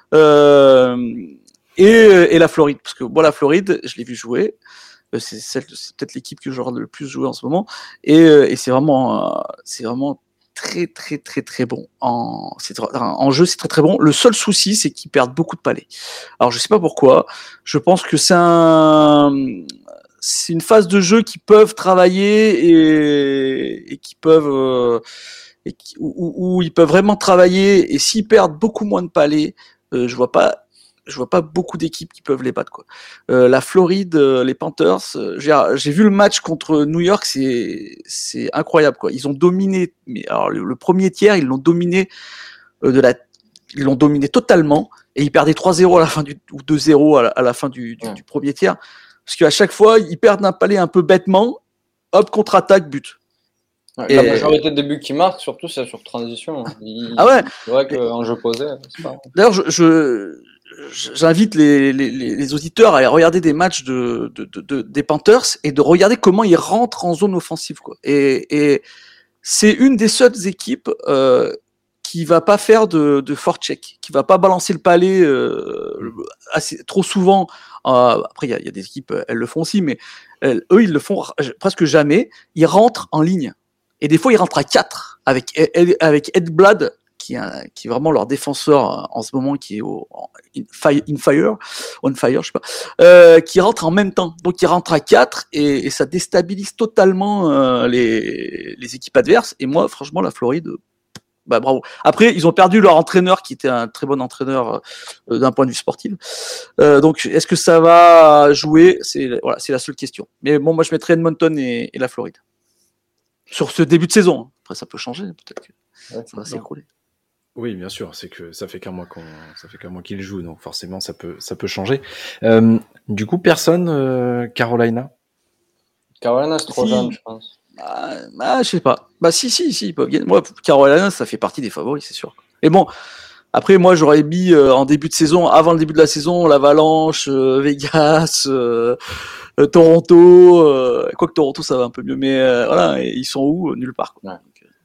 Et la Floride, parce que la Floride, je l'ai vu jouer. C'est peut-être l'équipe que je regarde le plus jouer en ce moment, et c'est vraiment très très très très bon en jeu, c'est très très bon. Le seul souci, c'est qu'ils perdent beaucoup de palets. Alors je sais pas pourquoi. Je pense que c'est une phase de jeu qu'ils peuvent travailler et qui peuvent où ils peuvent vraiment travailler. Et s'ils perdent beaucoup moins de palets, je vois pas beaucoup d'équipes qui peuvent les battre, quoi. La Floride, les Panthers, j'ai vu le match contre New York, c'est incroyable, quoi. Ils ont dominé, mais alors le premier tiers, ils l'ont dominé ils l'ont dominé totalement, et ils perdaient 3-0 à la fin ou 2-0 à la fin du premier tiers, parce qu'à chaque fois, ils perdent un palais un peu bêtement, hop, contre-attaque, but. La majorité des buts qui marquent, surtout, c'est sur transition. C'est vrai qu'en jeu posé, c'est pas... D'ailleurs, j'invite les auditeurs à aller regarder des matchs des Panthers et de regarder comment ils rentrent en zone offensive, quoi. Et c'est une des seules équipes qui va pas faire de forecheck, qui va pas balancer le palais trop souvent. Après, il y a des équipes, elles le font aussi, mais eux, ils le font presque jamais. Ils rentrent en ligne. Et des fois, ils rentrent à 4 avec Edblad, qui est vraiment leur défenseur en ce moment, qui est on fire, je sais pas, qui rentre en même temps. Donc, ils rentrent à 4 et ça déstabilise totalement les équipes adverses. Et moi, franchement, la Floride, Bah bravo. Après, ils ont perdu leur entraîneur qui était un très bon entraîneur d'un point de vue sportif. Donc, est-ce que ça va jouer? C'est la seule question. Mais bon, moi, je mettrais Edmonton et la Floride sur ce début de saison. Après, ça peut changer. Peut-être que ça va s'écrouler. Oui, bien sûr. C'est que ça fait qu'un mois qu'il joue, donc forcément, ça peut changer. Du coup, personne. Carolina. Carolina, c'est trop jeune, je pense. Je sais pas. Bah si, ils peuvent gagner. Moi, Carolina, ça fait partie des favoris, c'est sûr. Et bon, après, moi, j'aurais mis en début de saison, avant le début de la saison, l'Avalanche, Vegas, Toronto. Quoique Toronto, ça va un peu mieux, mais voilà, et ils sont où? Nulle part. Quoi. Ouais.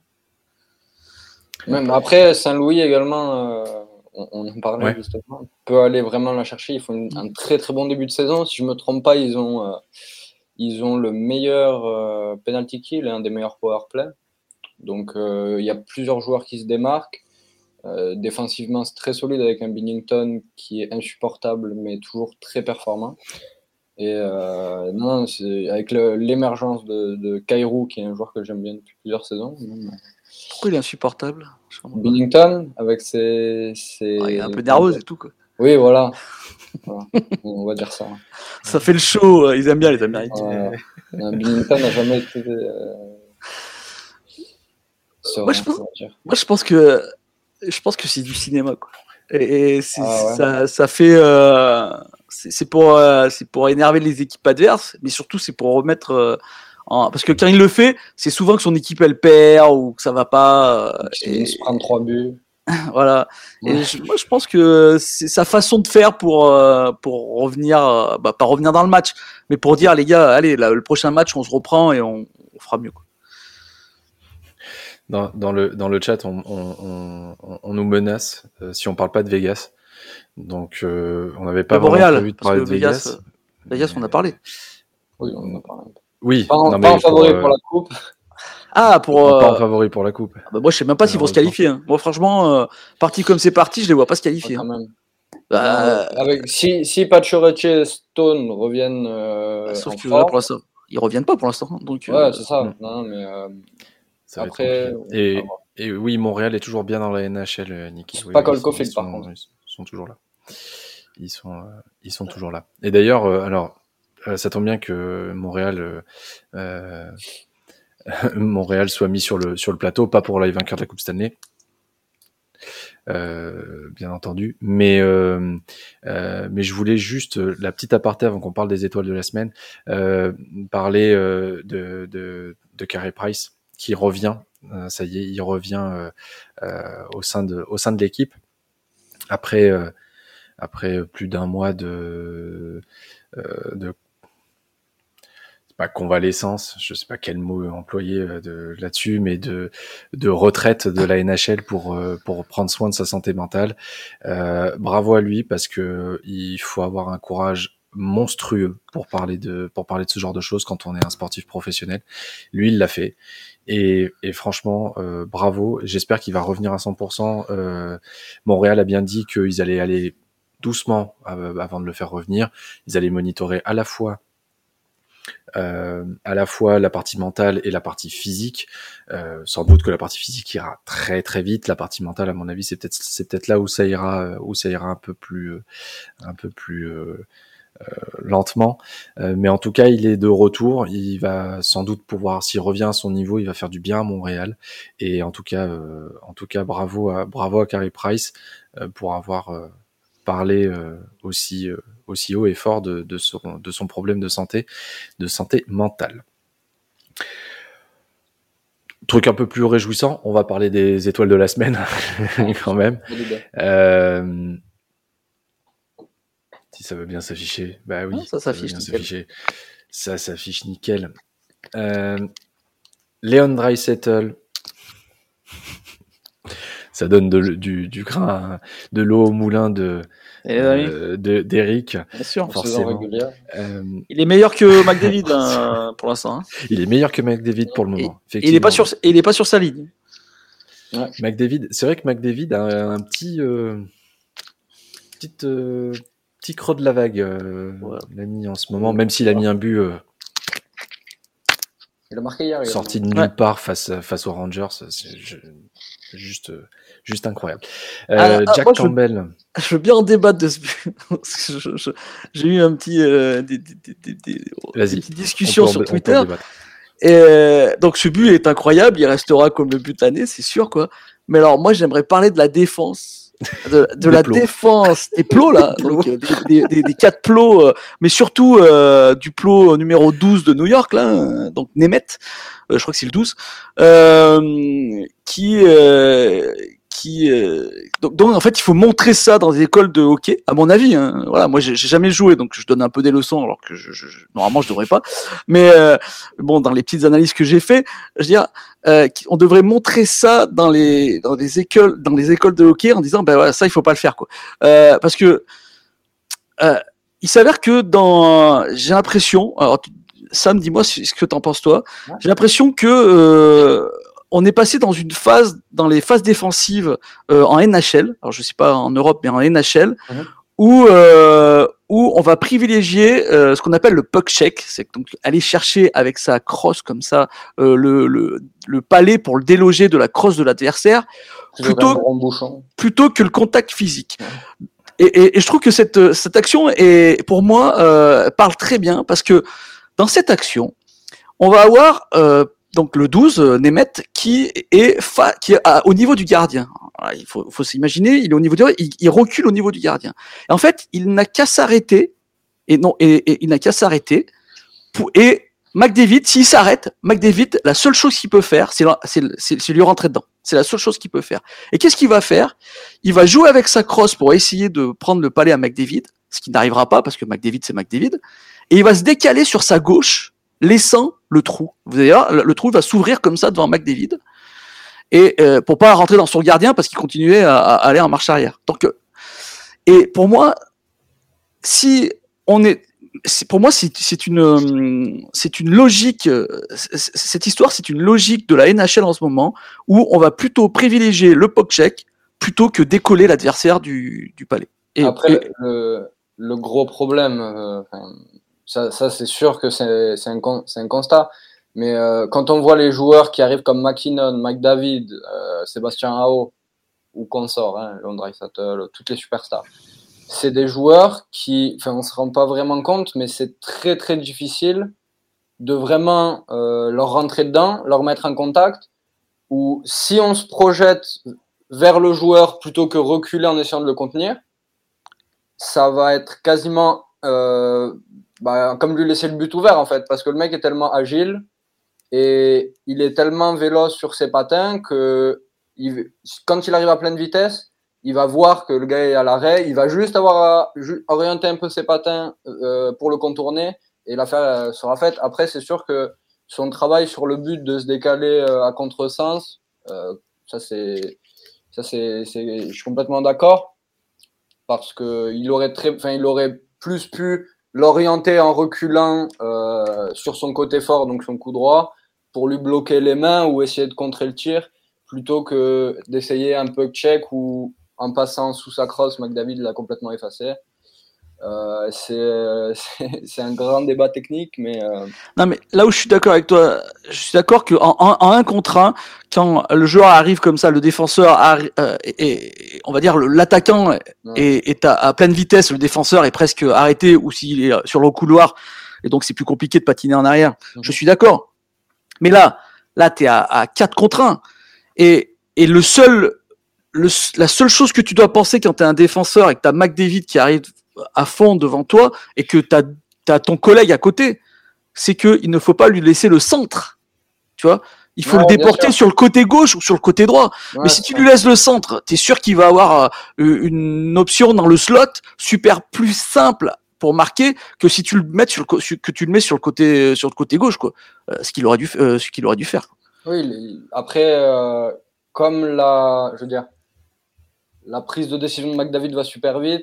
Même après, Saint-Louis également, on en parlait justement, peut aller vraiment la chercher. Ils font un très très bon début de saison. Si je me trompe pas, ils ont le meilleur penalty kill et un des meilleurs power play. Donc il y a plusieurs joueurs qui se démarquent. Défensivement, c'est très solide avec un Binnington qui est insupportable mais toujours très performant. Et non, c'est avec l'émergence de Kyrou, qui est un joueur que j'aime bien depuis plusieurs saisons. Pourquoi il est insupportable? Binnington, avec ses... il est un peu nerveux et tout, quoi. Oui, voilà. On va dire ça. Ça fait le show, ils aiment bien les Américains. Binnington n'a jamais été... Moi, je pense que c'est du cinéma, quoi. Et ça fait... c'est pour énerver les équipes adverses, mais surtout c'est pour remettre... parce que quand il le fait, c'est souvent que son équipe elle perd ou que ça va pas. Il se prend 3 buts. Voilà. Ouais. Et moi je pense que c'est sa façon de faire pour revenir, pas revenir dans le match, mais pour dire les gars, allez, le prochain match on se reprend et on fera mieux, quoi. Dans le chat, on nous menace si on parle pas de Vegas. Donc on n'avait pas vraiment prévu de parler de Vegas. Vegas, on a parlé. Oui, on en a parlé. Oui, pas en favori pour la coupe. Pas en favori pour la coupe. Moi, je sais même pas s'ils vont se qualifier. Hein. Moi, franchement, parti comme c'est parti, je les vois pas se qualifier. Quand même. Si Pacioretty et Stone reviennent sauf que là, pour l'instant, ils reviennent pas pour l'instant. Donc, ouais, c'est ça. Non, mais après, et oui, Montréal est toujours bien dans la NHL, Niki. Pas Colcofield, par contre. Ils sont toujours là. Ils sont toujours là. Et d'ailleurs, alors, ça tombe bien que Montréal soit mis sur le plateau, pas pour les vainqueurs de la Coupe Stanley, bien entendu, mais je voulais juste la petite aparté avant qu'on parle des étoiles de la semaine, parler de Carey Price qui revient. Ça y est, il revient au sein de l'équipe après plus d'un mois de pas convalescence, je sais pas quel mot employer là-dessus, mais de retraite de la NHL pour prendre soin de sa santé mentale. Bravo à lui, parce que il faut avoir un courage monstrueux pour parler de ce genre de choses quand on est un sportif professionnel. Lui, il l'a fait. Et franchement, bravo. J'espère qu'il va revenir à 100%. Montréal a bien dit qu'ils allaient aller doucement avant de le faire revenir. Ils allaient monitorer à la fois la partie mentale et la partie physique. Sans doute que la partie physique ira très très vite. La partie mentale, à mon avis, c'est peut-être là où ça ira un peu plus lentement. Mais en tout cas, il est de retour. Il va sans doute pouvoir, s'il revient à son niveau, il va faire du bien à Montréal. Et en tout cas, bravo à Carey Price pour avoir parlé aussi haut et fort de son problème de santé mentale. Truc un peu plus réjouissant, on va parler des étoiles de la semaine quand même. Si ça veut bien s'afficher, bah oui, ça s'affiche. Ça s'affiche nickel. Leon Draisaitl, ça donne du grain, de l'eau au moulin d'Eric. Bien sûr, forcément. Il est meilleur que McDavid pour l'instant. Hein. Il est meilleur que McDavid pour le moment. Et il est pas sur sa ligne. Ouais. McDavid, c'est vrai que McDavid a un petit creux de la vague. Il a mis en ce moment, même s'il a mis un but. Il a marqué hier. Sorti de nulle part face aux Rangers, c'est juste incroyable. Jack moi, Campbell. Je veux bien en débattre de ce but. Parce que j'ai eu un petit des petites discussions sur Twitter. Et donc ce but est incroyable, il restera comme le but de l'année, c'est sûr quoi. Mais alors moi j'aimerais parler de la défense. De la défense des plots là, donc des 4 plots, mais surtout du plot numéro 12 de New York là, donc Nemeth, je crois que c'est le 12, donc en fait il faut montrer ça dans des écoles de hockey à mon avis, hein. Voilà, moi j'ai jamais joué donc je donne un peu des leçons alors que normalement je devrais pas, mais bon, dans les petites analyses que j'ai fait, je veux dire, on devrait montrer ça dans les écoles de hockey en disant ben voilà, ça il faut pas le faire quoi, parce que il s'avère que j'ai l'impression, alors Sam, dis-moi ce que t'en penses toi. Ouais. J'ai l'impression que on est passé dans les phases défensives en NHL. Alors je sais pas en Europe, mais en NHL, où on va privilégier ce qu'on appelle le puck check, c'est donc aller chercher avec sa crosse comme ça le palais pour le déloger de la crosse de l'adversaire, plutôt que le contact physique. Ouais. Et je trouve que cette action est, pour moi, parle très bien parce que dans cette action, on va avoir donc le 12, Nemeth, qui est au niveau du gardien. Alors, il faut s'imaginer, il est au niveau il recule au niveau du gardien. Et en fait, il n'a qu'à s'arrêter, et il n'a qu'à s'arrêter, et McDavid, s'il s'arrête, McDavid, la seule chose qu'il peut faire, c'est lui rentrer dedans. C'est la seule chose qu'il peut faire. Et qu'est-ce qu'il va faire? Il va jouer avec sa crosse pour essayer de prendre le palais à McDavid, ce qui n'arrivera pas parce que McDavid, c'est McDavid, et il va se décaler sur sa gauche, laissant le trou. Vous allez voir, le trou va s'ouvrir comme ça devant McDavid, et pour pas rentrer dans son gardien parce qu'il continuait à aller en marche arrière. Donc, et pour moi, pour moi, c'est une logique. Cette histoire, c'est une logique de la NHL en ce moment où on va plutôt privilégier le puck check plutôt que décoller l'adversaire du palais. Le gros problème, ça c'est sûr que c'est un constat. Mais quand on voit les joueurs qui arrivent comme McKinnon, McDavid, Sébastien Aho ou consort, Leon Draisaitl, toutes les superstars, c'est des joueurs qui, on se rend pas vraiment compte, mais c'est très très difficile de vraiment leur rentrer dedans, leur mettre en contact. Ou si on se projette vers le joueur plutôt que reculer en essayant de le contenir, ça va être quasiment comme lui laisser le but ouvert en fait, parce que le mec est tellement agile et il est tellement véloce sur ses patins que quand il arrive à pleine vitesse, il va voir que le gars est à l'arrêt, il va juste avoir à orienter un peu ses patins pour le contourner et l'affaire sera faite. Après, c'est sûr que son travail sur le but de se décaler à contresens, je suis complètement d'accord parce que il aurait plus pu l'orienter en reculant sur son côté fort, donc son coup droit, pour lui bloquer les mains ou essayer de contrer le tir, plutôt que d'essayer un puck check ou en passant sous sa crosse, McDavid l'a complètement effacé. C'est un grand débat technique, mais non, mais là où je suis d'accord avec toi, je suis d'accord que en 1 contre 1, quand le joueur arrive comme ça, le défenseur et on va dire l'attaquant est à pleine vitesse, le défenseur est presque arrêté, ou s'il est sur le couloir, et donc c'est plus compliqué de patiner en arrière. Je suis d'accord. Mais là t'es à 4 contre 1, et la seule chose que tu dois penser quand t'es un défenseur et que t'as McDavid qui arrive à fond devant toi et que t'as ton collègue à côté, c'est que il ne faut pas lui laisser le centre, tu vois. Il faut le déporter sur le côté gauche ou sur le côté droit. Mais si tu lui laisses le centre, t'es sûr qu'il va avoir une option dans le slot super plus simple pour marquer que si tu le mets sur le côté gauche, quoi. Ce qu'il aurait dû faire. Oui, après comme la prise de décision de McDavid va super vite,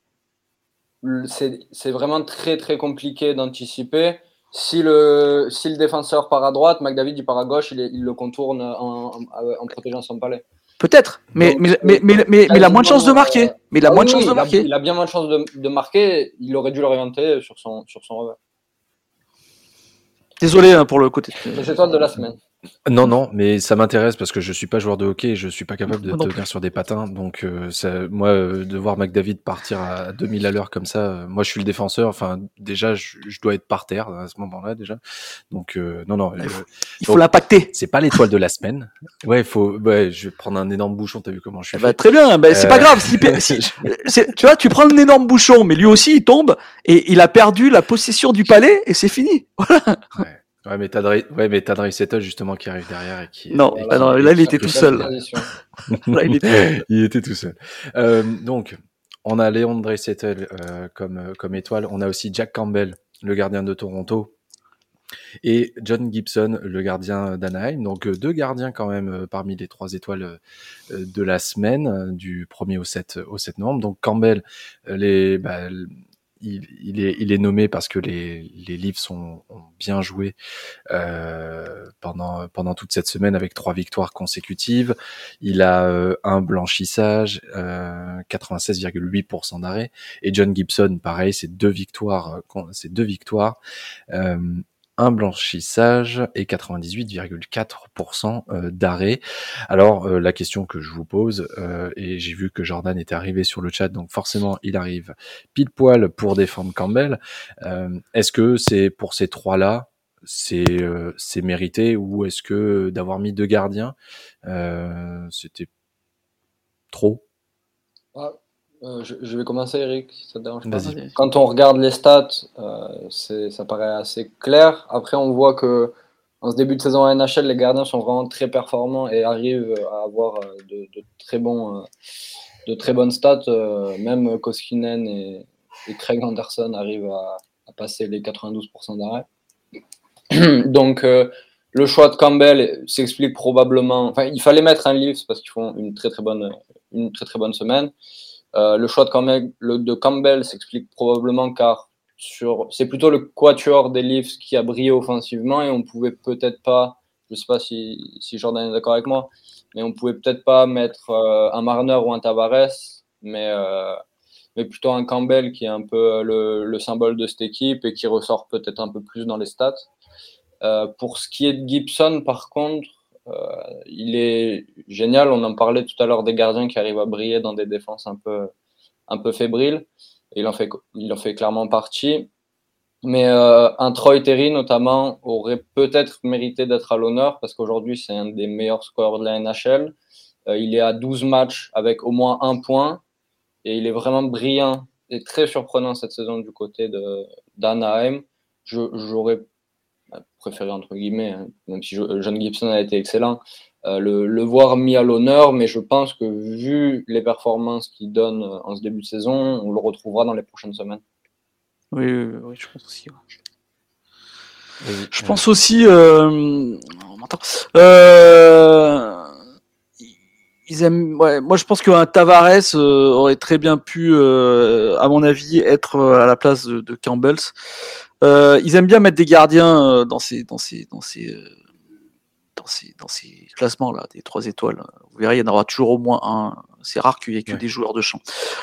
c'est vraiment très très compliqué d'anticiper. Si le défenseur part à droite, McDavid il part à gauche, il le contourne en protégeant son palais. Peut-être, mais il a moins de chances de marquer. Il a bien moins de chances de marquer. Il aurait dû l'orienter sur son revers. Désolé pour le côté. Les étoiles de la semaine. Non, mais ça m'intéresse parce que je suis pas joueur de hockey et je suis pas capable de Moi non tenir sur des patins. Donc, moi, de voir McDavid partir à 2000 à l'heure comme ça, moi, je suis le défenseur. Enfin, déjà, je dois être par terre à ce moment-là déjà. Donc, non. Il faut l'impacter. C'est pas l'étoile de la semaine. Ouais, je vais prendre un énorme bouchon. T'as vu comment je suis fait. Très bien. C'est pas grave. Tu vois, tu prends un énorme bouchon, mais lui aussi, il tombe et il a perdu la possession du palais et c'est fini. Voilà. Ouais, mais t'as Draisaitl justement qui arrive derrière et qui. Non, là il était tout seul. Là, il était tout seul. Donc, on a Leon Draisaitl comme étoile. On a aussi Jack Campbell, le gardien de Toronto, et John Gibson, le gardien d'Anaheim. Donc, 2 gardiens quand même parmi les 3 étoiles de la semaine, du 1er au 7 novembre. Donc, Campbell, il est nommé parce que les Leafs ont bien joué pendant toute cette semaine avec 3 victoires consécutives. Il a un blanchissage, 96,8% d'arrêt. Et John Gibson, pareil, c'est 2 victoires, un blanchissage et 98,4% d'arrêt. Alors, la question que je vous pose, et j'ai vu que Jordan était arrivé sur le chat, donc forcément, il arrive pile poil pour défendre Campbell. Est-ce que c'est pour ces 3-là, c'est mérité, ou est-ce que d'avoir mis 2 gardiens, c'était trop? Je vais commencer, Eric, si ça te dérange pas. Vas-y. Quand on regarde les stats, ça paraît assez clair. Après, on voit que en ce début de saison à NHL, les gardiens sont vraiment très performants et arrivent à avoir de très bonnes stats. Même Koskinen et Craig Anderson arrivent à passer les 92% d'arrêt. Donc, le choix de Campbell s'explique probablement. Enfin, il fallait mettre un Leafs parce qu'ils font une très très bonne semaine. Le choix de Campbell s'explique probablement car c'est plutôt le quatuor des Leafs qui a brillé offensivement et on pouvait peut-être pas, je sais pas si Jordan est d'accord avec moi, mais on pouvait peut-être pas mettre un Marner ou un Tavares, mais plutôt un Campbell qui est un peu le symbole de cette équipe et qui ressort peut-être un peu plus dans les stats. Pour ce qui est de Gibson, par contre, il est génial. On en parlait tout à l'heure des gardiens qui arrivent à briller dans des défenses un peu fébriles. Et il en fait clairement partie. Mais un Troy Terry, notamment, aurait peut-être mérité d'être à l'honneur parce qu'aujourd'hui, c'est un des meilleurs scoreurs de la NHL. Il est à 12 matchs avec au moins 1 point. Et il est vraiment brillant et très surprenant cette saison du côté d'Anaheim. J'aurais préféré, entre guillemets, même si John Gibson a été excellent, le voir mis à l'honneur, mais je pense que vu les performances qu'il donne en ce début de saison, on le retrouvera dans les prochaines semaines. Oui, je pense aussi. Je pense aussi, moi je pense qu'un Tavares aurait très bien pu, à mon avis, être à la place de Campbell. Ils aiment bien mettre des gardiens dans ces classements là, des 3 étoiles. Vous verrez, il y en aura toujours au moins un. C'est rare qu'il y ait que des joueurs de champ.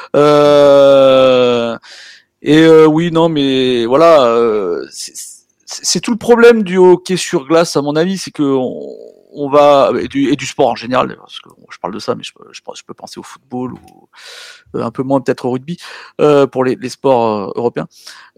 Oui, non, mais voilà, c'est tout le problème du hockey sur glace, à mon avis, c'est que on va et du sport en général, parce que je parle de ça, mais je peux penser au football ou un peu moins peut-être au rugby pour les sports européens.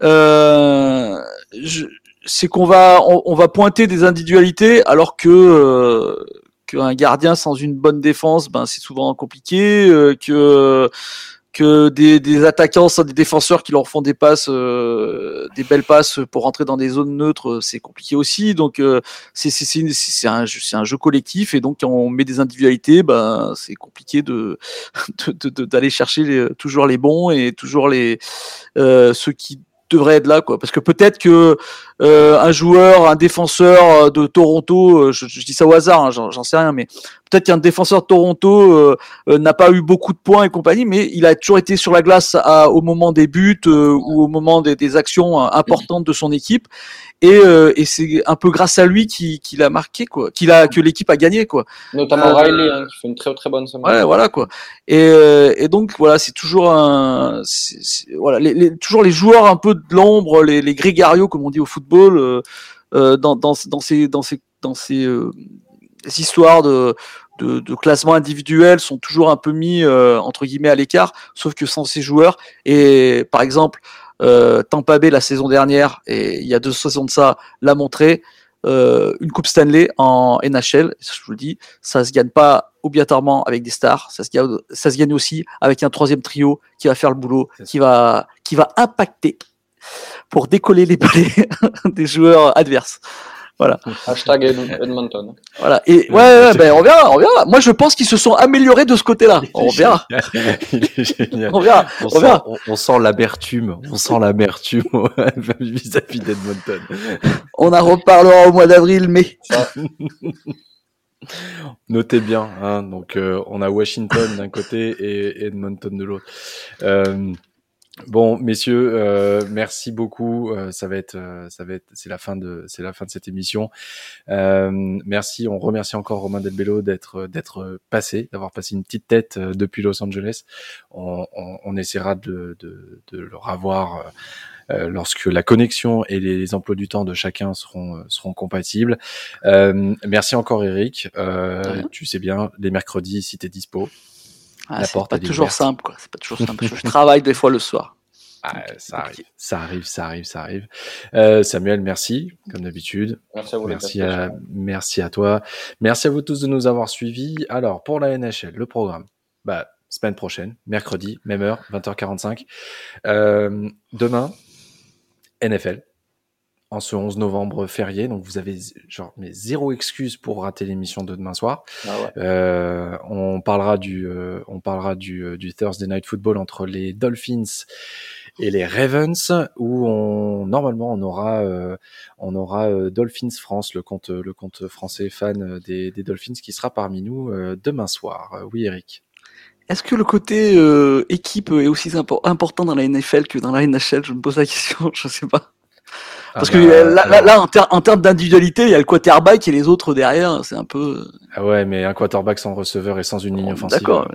C'est qu'on va pointer des individualités alors que qu'un gardien sans une bonne défense, c'est souvent compliqué, que des attaquants, des défenseurs qui leur font des passes, des belles passes pour rentrer dans des zones neutres, c'est compliqué aussi. Donc c'est un jeu collectif et donc quand on met des individualités, c'est compliqué d'aller chercher toujours les bons et toujours ceux qui devraient être là, quoi. Parce que peut-être que un défenseur de Toronto, je dis ça au hasard, hein, j'en sais rien, mais peut-être qu'un défenseur de Toronto n'a pas eu beaucoup de points et compagnie, mais il a toujours été sur la glace au moment des buts ou au moment des actions importantes de son équipe. Et c'est un peu grâce à lui qu'il a marqué, quoi, que l'équipe a gagné, quoi. Notamment Riley, qui fait une très très bonne semaine. Ouais, voilà, quoi. Et donc voilà, c'est toujours toujours les joueurs un peu de l'ombre, les grégarios comme on dit au football, dans ces histoires de classement individuel sont toujours un peu mis entre guillemets à l'écart, sauf que sans ces joueurs, et par exemple Tampa Bay la saison dernière, et il y a 2 saisons de ça, l'a montré, une Coupe Stanley en NHL, je vous le dis, ça se gagne pas obligatoirement avec des stars, ça se gagne aussi avec un 3e trio qui va faire le boulot, qui va impacter pour décoller les palais des joueurs adverses. Voilà. Hashtag Edmonton. Voilà. Et ben on verra. Moi, je pense qu'ils se sont améliorés de ce côté-là. On verra. Il est génial. On verra. On sent l'amertume. On sent l'amertume vis-à-vis d'Edmonton. On en reparlera au mois d'avril, mais. Notez bien. Hein, donc, on a Washington d'un côté et Edmonton de l'autre. Bon, messieurs, merci beaucoup. C'est la fin de cette émission. Merci. On remercie encore Romain Delbello d'avoir passé une petite tête depuis Los Angeles. On essaiera de le revoir lorsque la connexion et les emplois du temps de chacun seront compatibles. Merci encore, Eric. Tu sais bien, les mercredis, si t'es dispo. C'est pas toujours simple, quoi. C'est pas toujours simple. Je travaille des fois le soir. Ça arrive. Samuel, merci, comme d'habitude. Merci à vous. Merci à toi. Merci à vous tous de nous avoir suivis. Alors, pour la NHL, le programme, semaine prochaine, mercredi, même heure, 20h45. Demain, NFL. En ce 11 novembre férié, donc vous avez zéro excuse pour rater l'émission de demain soir. On parlera du Thursday Night Football entre les Dolphins et les Ravens, où normalement on aura Dolphins France, le compte français fan des Dolphins, qui sera parmi nous demain soir. Oui, Eric. Est-ce que le côté équipe est aussi important dans la NFL que dans la NHL? Je me pose la question, je sais pas. Parce que là, en termes d'individualité, il y a le quarterback et les autres derrière, c'est un peu. Ah ouais, mais un quarterback sans receveur et sans une ligne offensive. D'accord.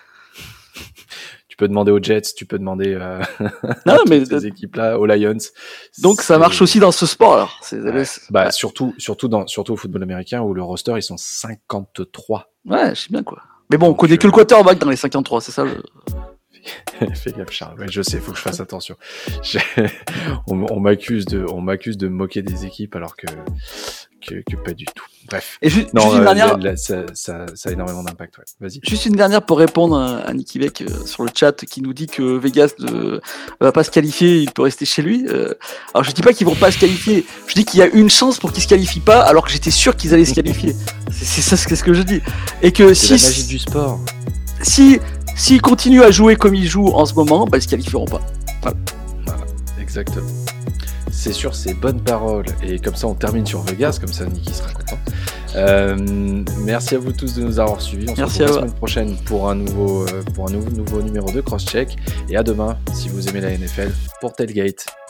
Tu peux demander aux Jets, tu peux demander ces équipes-là, aux Lions. Donc ça marche aussi dans ce sport, alors. Surtout au football américain où le roster ils sont 53. Ouais, je sais bien quoi. Mais bon, on connaît que le quarterback dans les 53, c'est ça le. Fais gaffe, Charles. Ouais, je sais, faut que je fasse attention. On m'accuse de me moquer des équipes alors que pas du tout. Bref. Et juste une dernière. Ça a énormément d'impact. Ouais. Vas-y. Juste une dernière pour répondre à Nicky Beck sur le chat qui nous dit que Vegas ne va pas se qualifier, il peut rester chez lui. Alors je dis pas qu'ils vont pas se qualifier. Je dis qu'il y a une chance pour qu'ils se qualifient pas, alors que j'étais sûr qu'ils allaient se qualifier. C'est ça, c'est ce que je dis. Et que c'est la magie du sport. S'ils continuent à jouer comme ils jouent en ce moment, ils se qualifieront pas. Voilà, exactement. C'est sur ces bonnes paroles, et comme ça on termine sur Vegas, comme ça Nicky sera content. Merci à vous tous de nous avoir suivis. On se retrouve la semaine prochaine pour un nouveau numéro de Crosscheck. Et à demain, si vous aimez la NFL, pour Tailgate.